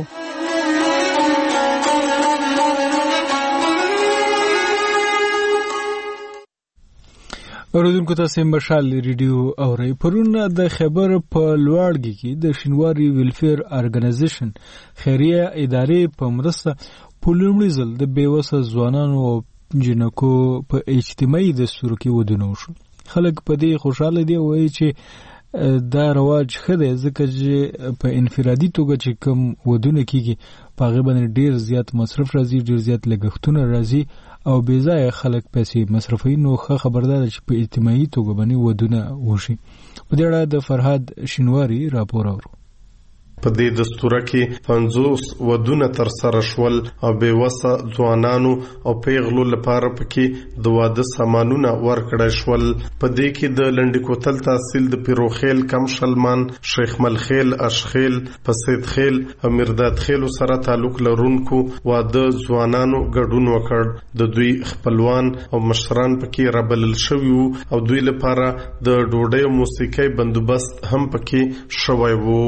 اوریدونکو تاسو مشال ریډیو اورئ. پرون د خبر په لوړګي کې د شینواري ویلفیر ارګنایزیشن خیریه ادارې په مرسته په لومړي ځل د بیوسه ځوانانو او جنکو په اجتماعي دستور کې ودونه وشو. خلک په دې خوشاله دي وایي چې دا رواج ښه دی ځکه چې په انفرادي توګه چې کوم ودونه کیږي په هغه باندې ډیر زیات مصرف راځي، ډیر زیات لګښتونه راځي او بې ځایه خلک پیسې مصرفوي. نو ښه خبردار چې په اجتماعي توګه باندې ودونه وشي. په دې اړه د فرهاد شینواري راپور اورو. په دې دستور کې 50 ودونه تر سره شول او بیوسه ځوانانو او پیغلو لپاره پکې د واده سامانونه ورکړل شول. په دې کې د لنډی کوتل تحصیل د پیروخیل، کم شلمان، شیخ ملخیل، اشخیل، پسید خیل او مرداد خیل سره تعلق لرونکو واده ځوانانو ګډون وکړ. د دوی خپلوان او مشران پکې رابلل شوي او دوی لپاره د ډوډۍ او موسیقۍ بندوبست هم پکې شوی وو.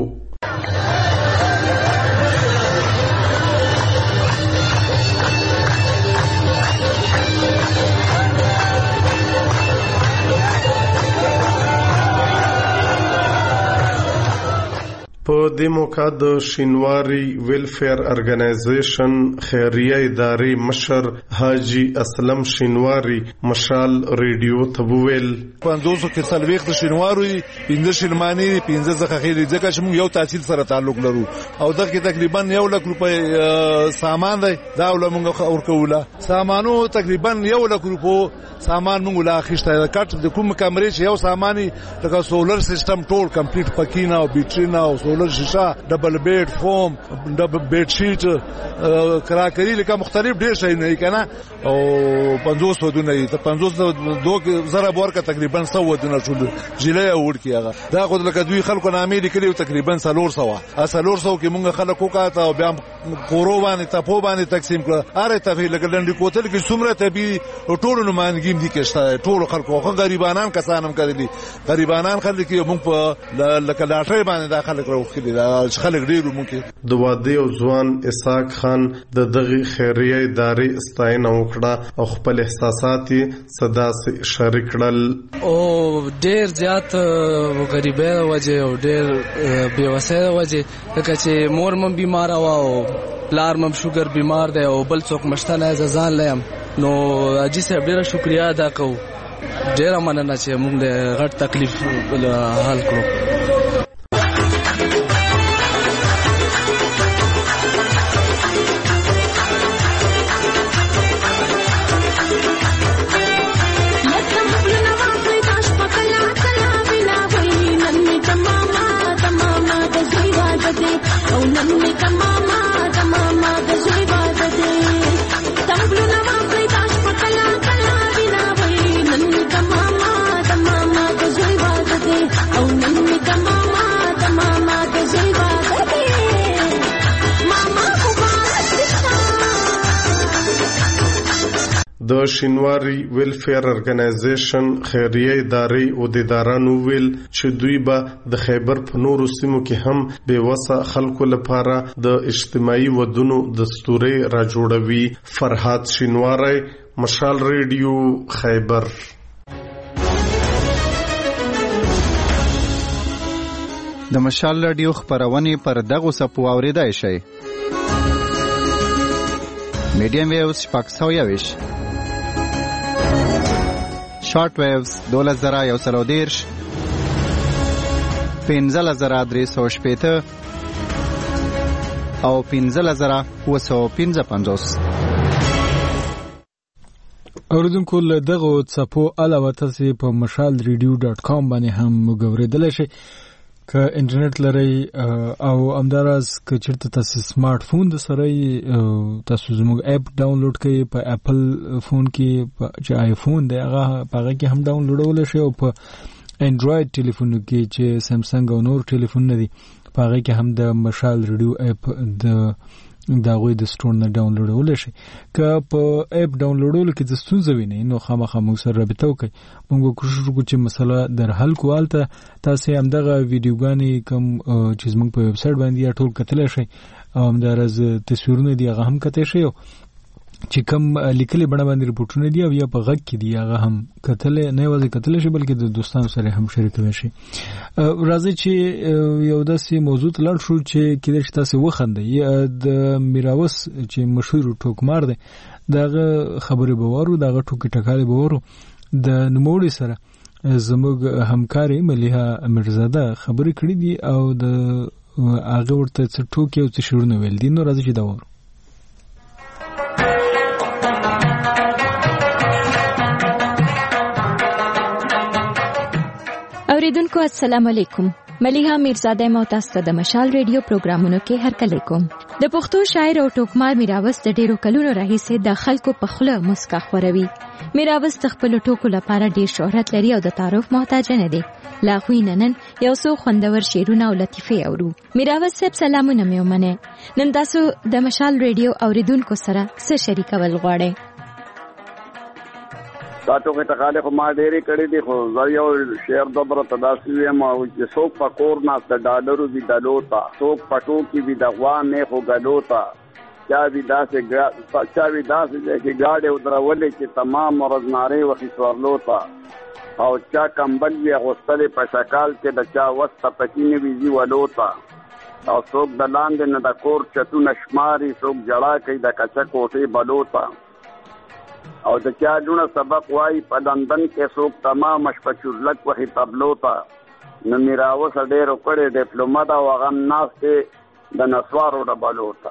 په دې موقع د شینواري ویلفیر ارګنایزیشن خیریه ادارې مشر حاجی اسلم شینواري مشال ریډیو ته وویل 500 کې سلويخ د شینواري 15 شلمانی 15 ځخه خېری ځکه چې موږ یو تحصیل سره تعلق لرو او دغه تقریبا 1 لک روپۍ سامان دی دا ولمږه ورکوله سامانو تقریبا 1 لک روپۍ سامان موږ لا اخیسته کټ د کوم کمرې چې یو سامانی لکه سولر سیستم ټول کمپلیټ پکینا او بیټرینا او سولر شیشه ډبل بیډ فوم ډبل بیډ شیټ کراکری لکه مختلف ډیر شي نه کنه او 500 ودونه ته 500 زره ورکه تقریبا 100 ودونه شول جله ورکی هغه دا خو لکه دوی خلکو نامې لیکلي تقریبا 300 کې موږ خلکو کاته او بیا کورو باندې تپو باندې تقسیم کړ اره ته لکه لنډی کوتل کې څومره تبي ټول نمائندګي دي کې ټول خلکو خو غریبانان کسانم کړلي غریبانان خلک کې موږ په لکه لاټري باندې داخله کړو دا خلک ډیرو مونږ د واده او ځوان اسحاق خان د دغه خیریه ادارې ستاینه وکړه او خپل احساسات صدا سره شریک کړل او ډیر زیات غریبه وجه او ډیر بیوسه وجه لکه چې مور مم بیمار او پلار مم شوګر بیمار دی او بل څوک مشته نه ځان لیم نو اجي صاحب ډیره شکریا ادا کوم ډیره مننه چې موږ د غټ تکلیف حل کړو د شینواري ویلفیر ارګنایزیشن خیریه ادارې او د ادارانو ویل چې دوی به د خیبر په نورو سیمو کې هم بیوسه خلکو لپاره د اجتماعي ودونو دستورې را جوړوي. فرهاد شینواری، مشال ریډیو، خیبر. د مشال رادیو خبرونه پر دغه سپو اوریدای شي. میډیم ویوز 521 شارټ ویوز 12130 15380 او 15755. اوریدونکو له دغه څپو علاوه تاسو په mashalradio.com باندې هم وګورئ شئ که انټرنیټ لري او همداراز که چیرته تاسو سمارټ فون د سره تاسو زموږ اپ ډاونلوډ کړئ په اپل فون کې چې آیفون دی هغه پاغه کې هم ډاونلوډول شي او په انډراید ټلیفون کې چې سامسنګ او نور ټلیفون دي پاغه کې هم د مشال ریډیو اپ دا غوي د سټور نه ډاونلوډول شي که په اپ ډاونلوډول کې د ستونزې ویني نو خامخا موږ سره رابطه وکړئ موږ کوشش وکړو چې مسله در حل کوالته تاسو هم دغه ویډیوګانې کوم چې موږ په ویب سټ باندې ټول کتلی شئ او همداراز تصویرونه دي هغه هم کتلی شئ چې کوم لیکلي بڼه باندې رپورټونه دي او یا په غږ کې دي هغه هم کتلې نه یوازې کتلې شي بلکې د دوستانو سره هم شریکوي شي. راځي چې یو داسې موضوع ته لاړ شو چې کله چې تاسو وخندئ د میراوس چې مشهور ټوکمار دی دغه خبرې بوارو دغه ټوکی ټکالې بوارو د نوموړي سره زموږ همکاري ملیحه مرزاده خبرې کړې دي او د هغه ورته څه ټوکی او څه شعرونه ویل دي. نو راځي چې دا وورو. اوریدونکو السلام علیکم. ملیحه میرزاده مو تاسو د مشال ریډیو پروګرامونو کې هرکلی کوم. د پښتو شاعر او ټوکمار میراوس د ډیرو کلونو راهیسې د خلکو په خوله مسکا خوروي. میراوس د خپل ټوکو لپاره ډیر شهرت لري او د تعارف محتاج نه دی. لا خو نن یو څو خوندور شعرونه او لطیفه اورو. میراوس صاحب سلامونه مې ومنه. نن تاسو د مشال ریډیو اوریدونکو سره څه شریکول غواړئ؟ تاسو کې تخاله خو ما ډېری کړې دي خو یو شعر د بر تداسوي ما چې څوک پکور نه د ډالرو وی دلوتا څوک پټو کې وی دغوا نه خو غلوتا چا وی داسې چې گاډه ودرولې چې تمام ورزناره وخت سوارلوتا او چا کمبل وی غوستلې په شکال کې د چا وسط پکینه وی ولوتا او څوک د لاندې نه د کور چتو نشماري څوک جړه کوي د کچا کوټه بلوتا او د چا جوړه سبق وای په لندن کې څوک تمام مشپچورلک وخت تبلوتا نو میراوس ډېر کړي ډیپلوما دا وغم ناس ته د نسوارو د بلوتا.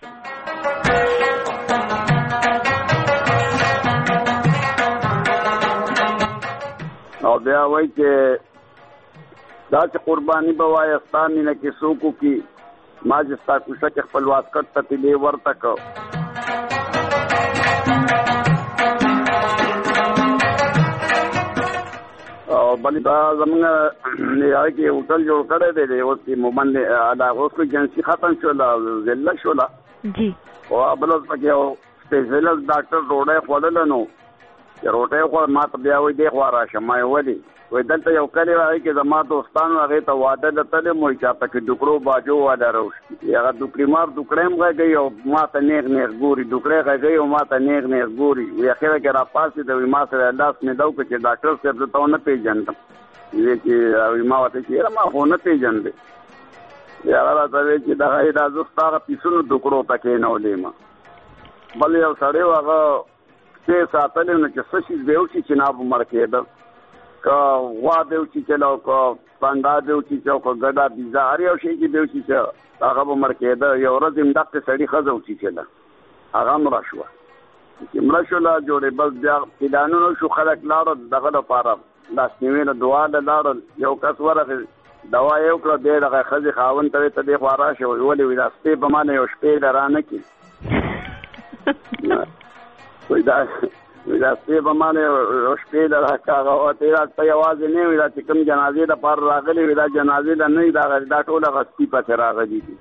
او بیا وای چې دا چې قرباني بوای استانی نه کې څوک کی ما جستا کوشش خپل واسکټ ته دی ورته کو بلې دا زمونږ نه کې هوټل جوړ کړی دی اوس کې مومن دا اوس کو جنسي ختم شولا زله شولا جی او بل پکې او سپیشلیست ډاکټر روډه خوړل نو چې روټه خو ما ته بیا وې دی خو راشه ما ودی وې دلته یو کلی راځي چې زما دوستانو هغه ته واده لته مو چې تک ډوکړو باجو واده راو هغه ډوکړي مار ډوکړم غږی او ما ته نیغ ګوري ډوکړه غږی او ما ته نیغ ګوري وی اخره کې را پاسې د ما سره لاس مې داو چې ډاکټر صاحب ته نه پیژندم وی چې ما وته چې ما خو نه پیژندم هغه راته چې دا هیدا زستاره پیسونو ډوکړو تکې نه ولې ما بل یو سړی هغه چې ساتل نو چې څه شي دیو چې ناب مرکه کا وا دیو چې له کو پاندا دیو چې کو ګډا بيزا هر یو شي چې دیو چې هغه به مرکه دا یو ورځ امداکته سړی خزو چې له هغه مرشوا چې مرشوا جوړې بس بیا پلانونو شو خلک لاړ دغه لپاره لاس نیوینه دعا د لاړ یو کس ورغه دوا یو کړ دغه خزي خاون ته ته دی خورا شو ولې ودا سپې په معنی یو شپې درانه کی وای دا سپې په معنی شپې راکاغه او تیرا ته आवाज نه وی دا چې کوم جنازې د پر راغلي وی دا جنازې د نه دا ټوله غسپی په راغلي دي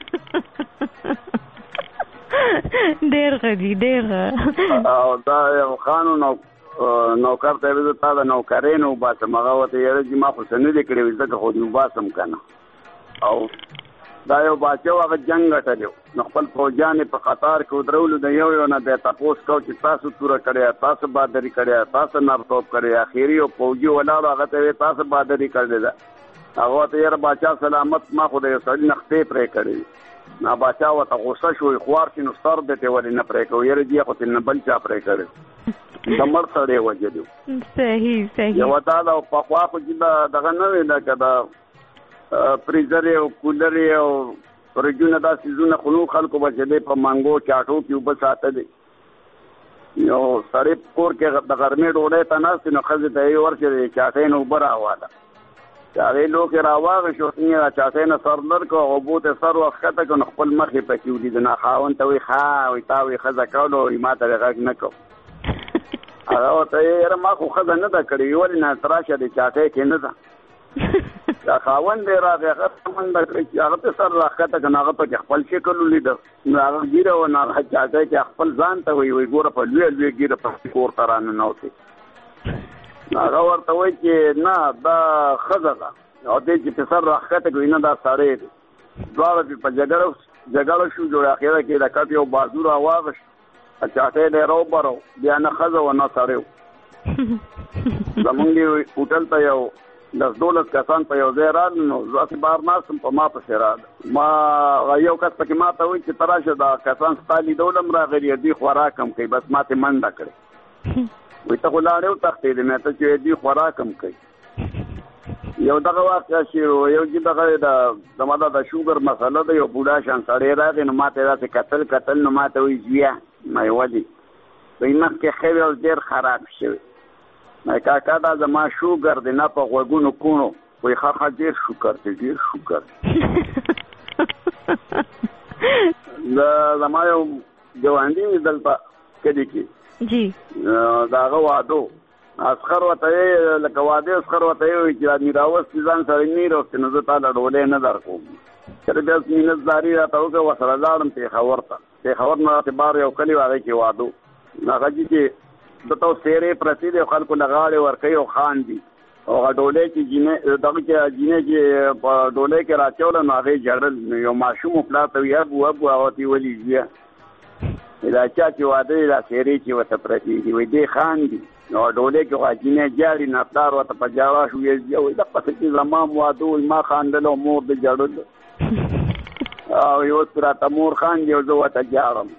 ډېر غدي ډېر او دا قانون نوکر ته وی ته دا نوکرینو باسه مغه وته یره چې ما خو سن دې کړې وی ځکه خو نو باسم کنه او دا یو باچو هغه جنگ غټلو نو خپل فوجان په قطار کې ودرول د یو نه به تاسو کو چې تاسو تور کړی تاسو بادری کړی تاسو نارتوب کړی اخیری او فوجي ولاړ هغه ته تاسو بادری کړی دا هغه ته یې باچا سلامت ما خو دې سړی نختې پرې کړی نا باچا وته غوسه شو خوار چې نو سر دته ولې نه پرې کو یې دې خو تل نه بل چا پرې کړی د مړ سړی وجلو. صحیح یو تا دا په خوا خو چې دغه نه وي لکه د فریزر او کولر او فرجونه دا سیزونه خلو خلکو بچلې په مانګو چاټو کې وب ساتلې. یو سړی کور کې د غرمې ډوډۍ ته ناست نو ښځې ته یې ورکړې چاټۍ نه اوبه راواله. هغې لوښي راواغې شو څنګه چاټۍ نه سر لر کړو او اوبو ته سر ورښکته کړو نو خپل مخ یې پکې ولید. نه خاوند ته وایي ښه وایي تا وایي ښځه کولو وایي ما ته یې غږ نه کړو. هغه ورته یاره ما خو ښځه نه ده کړې ولې نه تراشه دې چاټۍ کې نه ده. دا خاوند دی راغی هغه منډه کړې چې هغه ته سر راښکته کړو نو هغه پکې خپل شکل ولیده نو هغه ګیره و نو هغه چاټۍ کې خپل ځان ته وایي ګوره په لویه لویه ګیره پسې کور ته راننوتې. هغه ورته وایي چې نه دا ښځه ده او دې چې په سر راښکته کړي نه دا سړی دی. دواړه په جګړه شو جوړ اخره کې د کټ یو بازو راواغشت چاټۍ دی راوبرو بیا نه ښځه و نه سړی و. زمونږ هوټل ته یو 10-12 کسان په یو ځای راغلل نو زه چې بهر ناست وم په ما پسې راغله. ما یو کس پکې ما ته وایي چې ته راشه دا کسان ستا لیدول هم راغلي دوی خوراک هم کوي بس ما ته منډه کړې. وایي ته خو لاړې وتښتېدې مې ته چې دوی خوراک هم کوي. یو دغه واقعه چې یو چې دغه زما د شوګر مسله ده یو بوډا شان سړی راغی نو ما ته داسې کتل نو ما ته وایي زویه ما یې ولې وایي مخکې ښه وي او ډېر خراب شوی. کاکا دا زما شوګر دی نه په غوږونو کوڼو وایي ښه ډېر شکر دی ډېر شکر دی. زما یو ګاونډي مې دلته کلي کې د هغه واده اسخر ورته یې لکه واده اسخر ورته یې وایي چې مې راوستې ځان سره مې راوستې نو زه تا له ډوډۍ نه درکوم. چې بیا مینځداري راته وکړه ورسره لاړم پېښور ته. پېښور نه راته بار یو کلي و هغې کې واده هغه چې دته سیرې پرتې دي خلکو له غاړې ورکوي او خاندي او هغه ډوډۍ چې دغه چې جینۍ چې په ډوډۍ کې راچوله نو هغې ژړل. نو یو ماشوم و پلار ته وایي ابو ابو هغه ورته ولې زویه دا چا چې واده دی دا سیرې چې ورته پرتې دي وایي دی خاندي نو ډوډۍ کې خو جینۍ جاړي نو پلار ورته په ژړا شو وایي دا پسې چې زما هم واده وایي ما خاندل او مور دې ژړل او اوس راته مور خاندي او زه ورته ژاړم.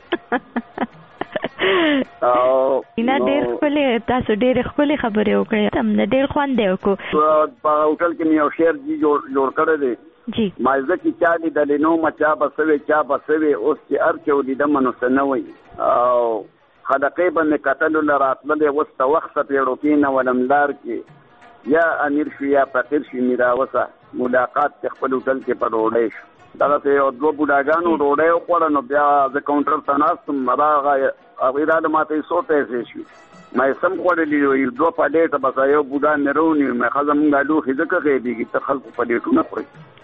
نه ډېر ښکلې تاسو ډېرې ښکلې خبرې وکړې هم نه ډېر خوند یې وکړو. په هوټل کې مې یو شعر جوړ کړی دی ما زه چې چا لیدلې نو ما چا به څه وی چا به څه وی اوس چې هر چې ولیدمه نو څه نه وایي او خلقې به مې کتلو له راتللې اوس ته وخته پیړو کې نه ولم لار کې یا امیر شو یا فقیر شي مې راوسه ملاقات چې خپل هوټل کې په ډوډۍ شو. دغسې یو دوه بوډاګانو ډوډۍ وخوړه نو بیا زه کاونټر ته ناست وم راغی هغوی راله ما ته یې څو پیسې شوي ما یې سم خوړلي وي دوه پلیټه بس یو بوډا مې رونیو مې ښځه مونږ لوښي ځکه غېبېږي ته خلکو پلیټونه خورئ.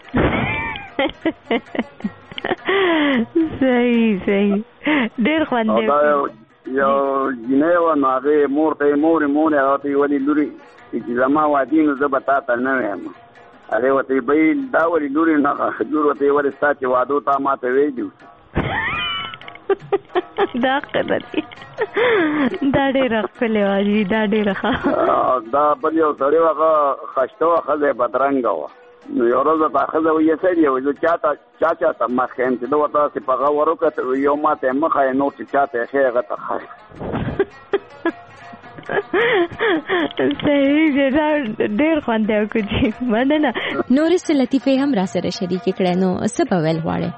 صحیح ډېر خوند دی. یو جینۍ وه نو هغې مور ته یې مورې هغه ته یې ولې لورې چې زما وادي نو زه به تا ته نه ویم هغې ورته یې بهیل دا ولې لورې نه لور ورته یې ولې ستا چې واده تا ما ته ویلي دا قدر دی دا ډېره ښکلې وه دا ډېره ښه. دا بل یو سړی و هغه خشته وه ښځه یې بدرنګه وه نو یو ورځ ورته ښځه وایي سړي وایي زه چا ته مخ یم چې ده ورته داسې په هغه ور وکتل یو ما ته یې مخ یې نور چې چا ته یې ښې هغه ته ښه. صحیح دی دا ډېر خوند دی وکړو مننه. نورې څه لطیفې هم را سره شریکې کړې نو څه به ویل غواړې؟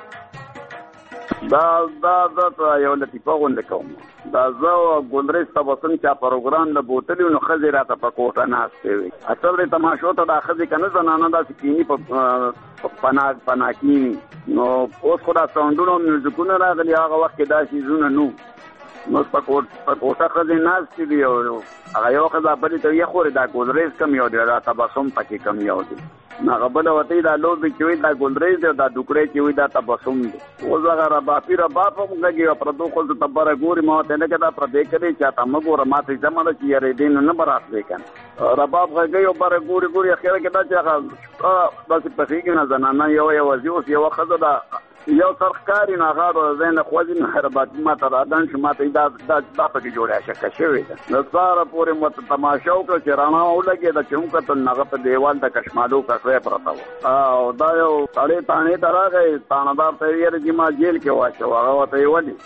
دا یو لطیفه غونډه کوم دا زه ګلریز تبسم چې پروګرام له بوتلې نو ښځې راته په کوټه ناستې وي اصل دې تماشو ته دا ښځې که نه زنانه داسې کیني په پناه کیني نو اوس خو دا ساونډونه او میوزیکونه راغلي هغه وخت کې دا څیزونه نو نو په کوټه ښځې ناستې دي او هغه یو ښځه بلې ته ویې خورې دا ګلریز کم یو دی دا تبسم پکې کم یو دی هغه بله ورته دا لوبې چې وایي دا ګلریز دی او دا ډوکړی چې وایي دا تبسم دی. اوس هغه رباب هم غږي او پردو ښځو ته بره ګوري ما ورته لکه دا پردې کړی چا ته مه ګوره ما ته زمه ده چې یارېدې نو نه به راتلی که نه رباب غږوي او بره ګوري اخره کې دا چې هغه داسې پخېږي نه زنانه یوه ځي اوس یوه ښځه ده یو سر ښکاري نو هغه ځای نه خوځي نو رباب ما ته رادن شو ما ته دا پکې جوړه شکه شوې ده نو سهاره پورې مو تماشا وکړه چې رڼا ولګېده چې وکتل نو هغه په دیوال د کشمالو کښوی پرته وه او دا یو سړی تاڼې ته راغی تاڼهدار ته یې ویل چې ما جیل کې واچو هغه ورته یې ولې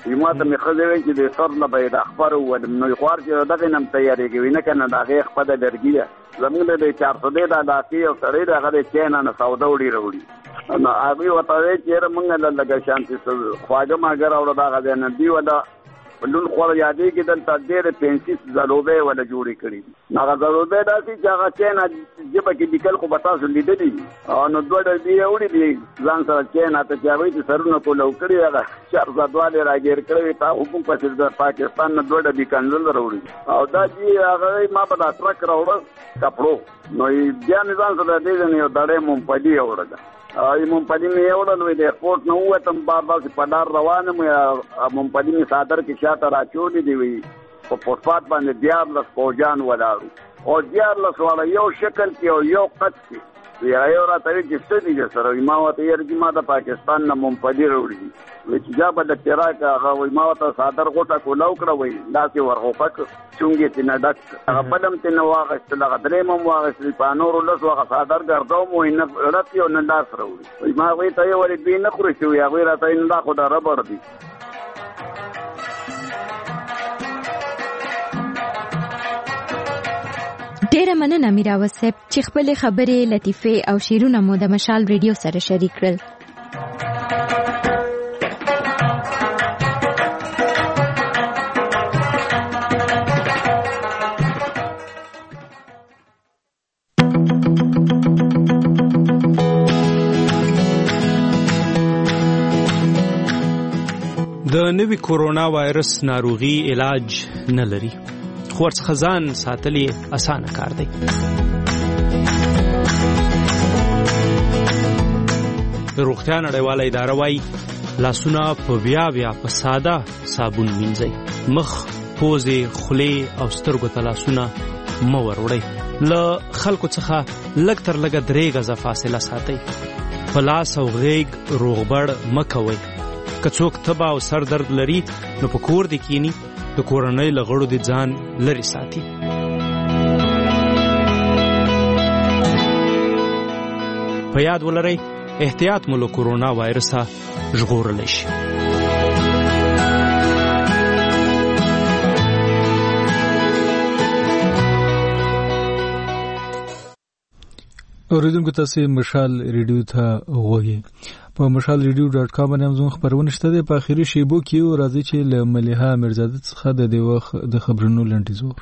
یماته می خزوي چې د سر نه به د اخبار و نو خوار چې دغه نم تیاریږي نه کنه دغه خپل درګیه زموږ د 400 د علاقې او سړی دغه چین نه سودا وړي نو هغه وته چې موږ لږه شانتي خواجه ماګر او دغه نه دی ولا بلون خور یادې کې دلته ډېر پنسیس زلوبه ولا جوړې کړي هغه زلوبه داسې چې هغه چین جبه کې لیکل خو بتاسو لیدلې نو دوه دی وړي دي ځان سره چین ته چاوي چې سرونه کوله کړی هغه چار زادواله راګیر کړی تا حکومت په د پاکستان نه دوه دی کنزل وروړي او دا چې هغه ما په ټرک راوړ کپړو نو بیا ځان سره دې نه یو دړې مونپدی اورګه مونپدی مې اورل وې د ایرپورټ نو وتم بار په دار روانم مونپدی می صادر کې شاته راچولې دی وی په فوټپات باندې دیار لس فوجان ولاړو او دیار لس ولا یو شکل کې یو قد کې یو راته چې څه دي سره ما وته یې ما د پاکستان نه مونپدی وروړي چې جا بل تیرا کا هغه ما وته صادر غوټه کولاو کړو وی داسې ورغوپک چونګې تنه ډک هغه پدم تنه واغست لغه درې مم واغست په نور له هغه صادر ګرځاو مو نه راتي او نه لاس وروړي ما وی ته ورې دې نه خوري چې هغه راته نه خو دا ربر دي ډیره مننه میراوس صاحب چې خپل خبرې لطیفه او شیرونه مو د مشال ریډیو سره شریک کړل. د نوي کورونا وایرس ناروغي علاج نه لري خو ځان ساتلې اسانه کار دی. روغتیا نړیواله اداره وايي لاسونه په بیا په ساده صابون مینځئ. مخ، پوزې، خولې او سترګو ته لاسونه مه وروړئ. له خلکو څخه لږ تر لږه 3 غزه فاصله ساتئ. په لاس او غیږ روغبړ مه کوئ. که څوک تبه او سر درد لري نو په کور دې کینی د کورنۍ له غړو د ځان لري ساتي. په یاد ولرئ احتیاط مو له کورونا وایرسه ژغورلی شي. اوریدونکو تاسو مشال ریډیو ته غوږی په مشالریډیو.com باندې هم خبرونه شته د په اخیری شیبو کې راځي چې له مليحه مرزاده څخه د وخت د خبرونو لنډیزور.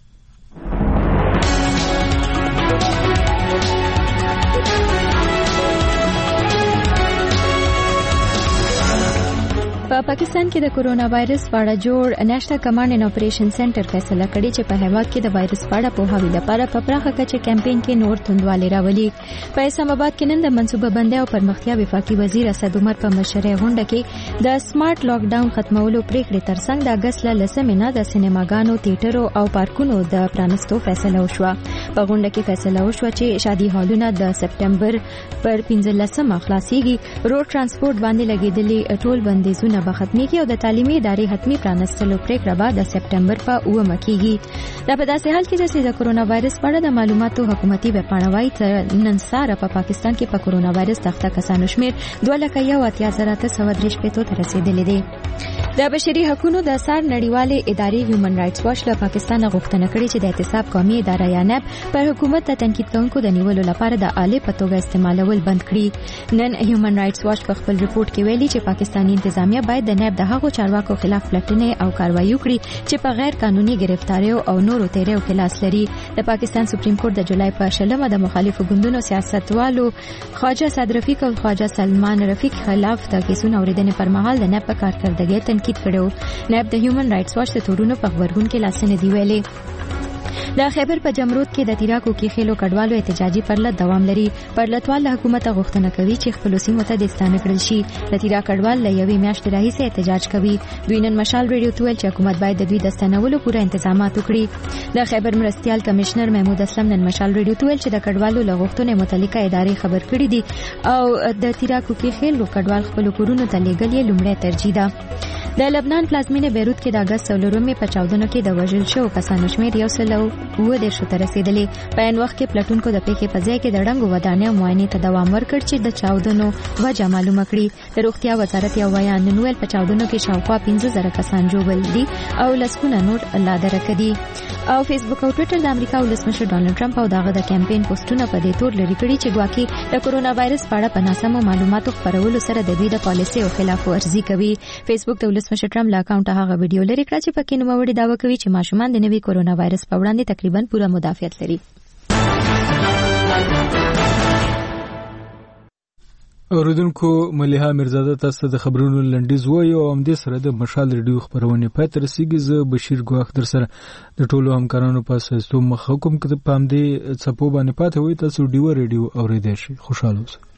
په پاکستان کې د کورونا وایرس په اړه جوړ نېشنل کمانډ اینډ اپریشن سنټر فیصله کړې چې په هیواد کې د وایرس په اړه پوهاوی لپاره په پراخه کچه کمپاین کې نور توندوالی راولي. په اسلام آباد کې نن د منصوبه بندۍ او پرمختیا وفاقي وزیر اسد عمر په مشرۍ غونډه کې د سمارټ لاک ډاون ختمولو پریکړې ترڅنګ د اگست له 10 نه د سینماګانو، تیاترو او پارکونو د پرانستو فیصله وشوه. په غونډه کې فیصله وشوه چې شادي هالونه د سپټمبر پر 15 خلاصيږي. روډ ترانسپورت باندې لګیدلي ټول بندیزونه به ختميږي او د تعلیمي ادارې حتمی پرانستلو پریکړه به د سپټمبر په 9 کېږي. دا په داسې حال کې چې د کورونا وایرس په اړه د معلوماتو حکومتي ویبپاڼه وايي تر نن سهار په پاکستان کې په کورونا وایرس تخته کسانو شمیر 2,81,330 ته رسیدلی دی. د بشري حقوقو د اثار نړیوالې ادارې هیومن رائټس واچ له پاکستان غوښتنه کړې چې د احتساب قومي اداره یا نب پر حکومت د تنقید کوونکو د نیولو لپاره د آلې په توګه استعمالول بند کړي. نن هیومن رائټس واچ په خپل ریپورت کې ویلي چې پاکستاني انتظامیه باید د نب د هغو چارواکو خلاف پلټنې او کاروایی وکړي چې په غیر قانوني گرفتاریو او نورو تیریو کې لاس لري. د پاکستان سپریم کورټ د جولای په 16 د مخالفو ګوندونو سیاستوالو خواجه صاد رفیق او خواجه سلمان رفیق خلاف د کیسونو اوریدنې پر مهال د نب په کارکردګۍ تنقید کړو. نب د هیومن رائټس واچ د تورونو په خبرګون کې لاسنه دی ویلي. د خیبر په جمرود کې د تیراکو کې خېلو کډوالو احتجاجي پرلط دوام لري. پرلطوال له حکومت غوښتنه کوي چې خپل سیمو ته د ستانه کړل شي. د تیرا کډوال له یوې میاشتې راهیسې احتجاج کوي. دوی نن مشال ریډیو ته ویل چې حکومت باید د دوی د ستنولو پوره انتظامات وکړي. د خیبر مرستيال کمشنر محمود اسلم نن مشال ریډیو ته ویل چې د کډوالو له غوښتنې متعلقه ادارې خبر کړي دي او د تیراکو کې خېلو کډوال خپل کورونو ته لېږل یې لومړی ترجیح ده. د لبنان پلازمینه بیروت کې د اگست 2 په چاودنو کې د وژل شوو کسانو شمېر 110 ته رسیدلی. په ان وخت کې پلټونکو د پیښې په ځای کې د ډنګو ودانیو معاینې ته دوام ورکړ چې د چاودنو وجه معلومه کړي. د روغتیا وزارت یو بیان نن ویل په چاودنو کې شاوخوا 15000 کسان جوړل دي او لسګونه نور لا درک دي. او فیسبوک او ټوئیټر د امریکا ولسمشر ډانلډ ټرمپ او دغه د کمپاین پوسټونه په دې تور لري کړي چې ګواکې د کرونا وایرس په اړه په ناسمو معلوماتو خپرولو سره د دوی د پالیسیو خلاف ورزي کوي. فیسبوک د ولسمشر ټرمپ له اکاونټ هغه ویډیو لري کړ چې پکې نوموړي دعوه کوي چې ماشومان د نوي کرونا وایرس په وړاندې تقریبا پوره مدافعت لري. اوریدونکو مليحه میرزاده تاسو د خبرونو لنډیز وایو او هم دې سره د مشال ریډیو خبرونه پات رسیږي. زه بشیر ګواخ در سره د ټولو همکارانو په اساس ته مخ حکم کړم په دې څپو باندې پاتې وي. تاسو ډیو ریډیو اوریدئ شئ. خوشاله اوسئ.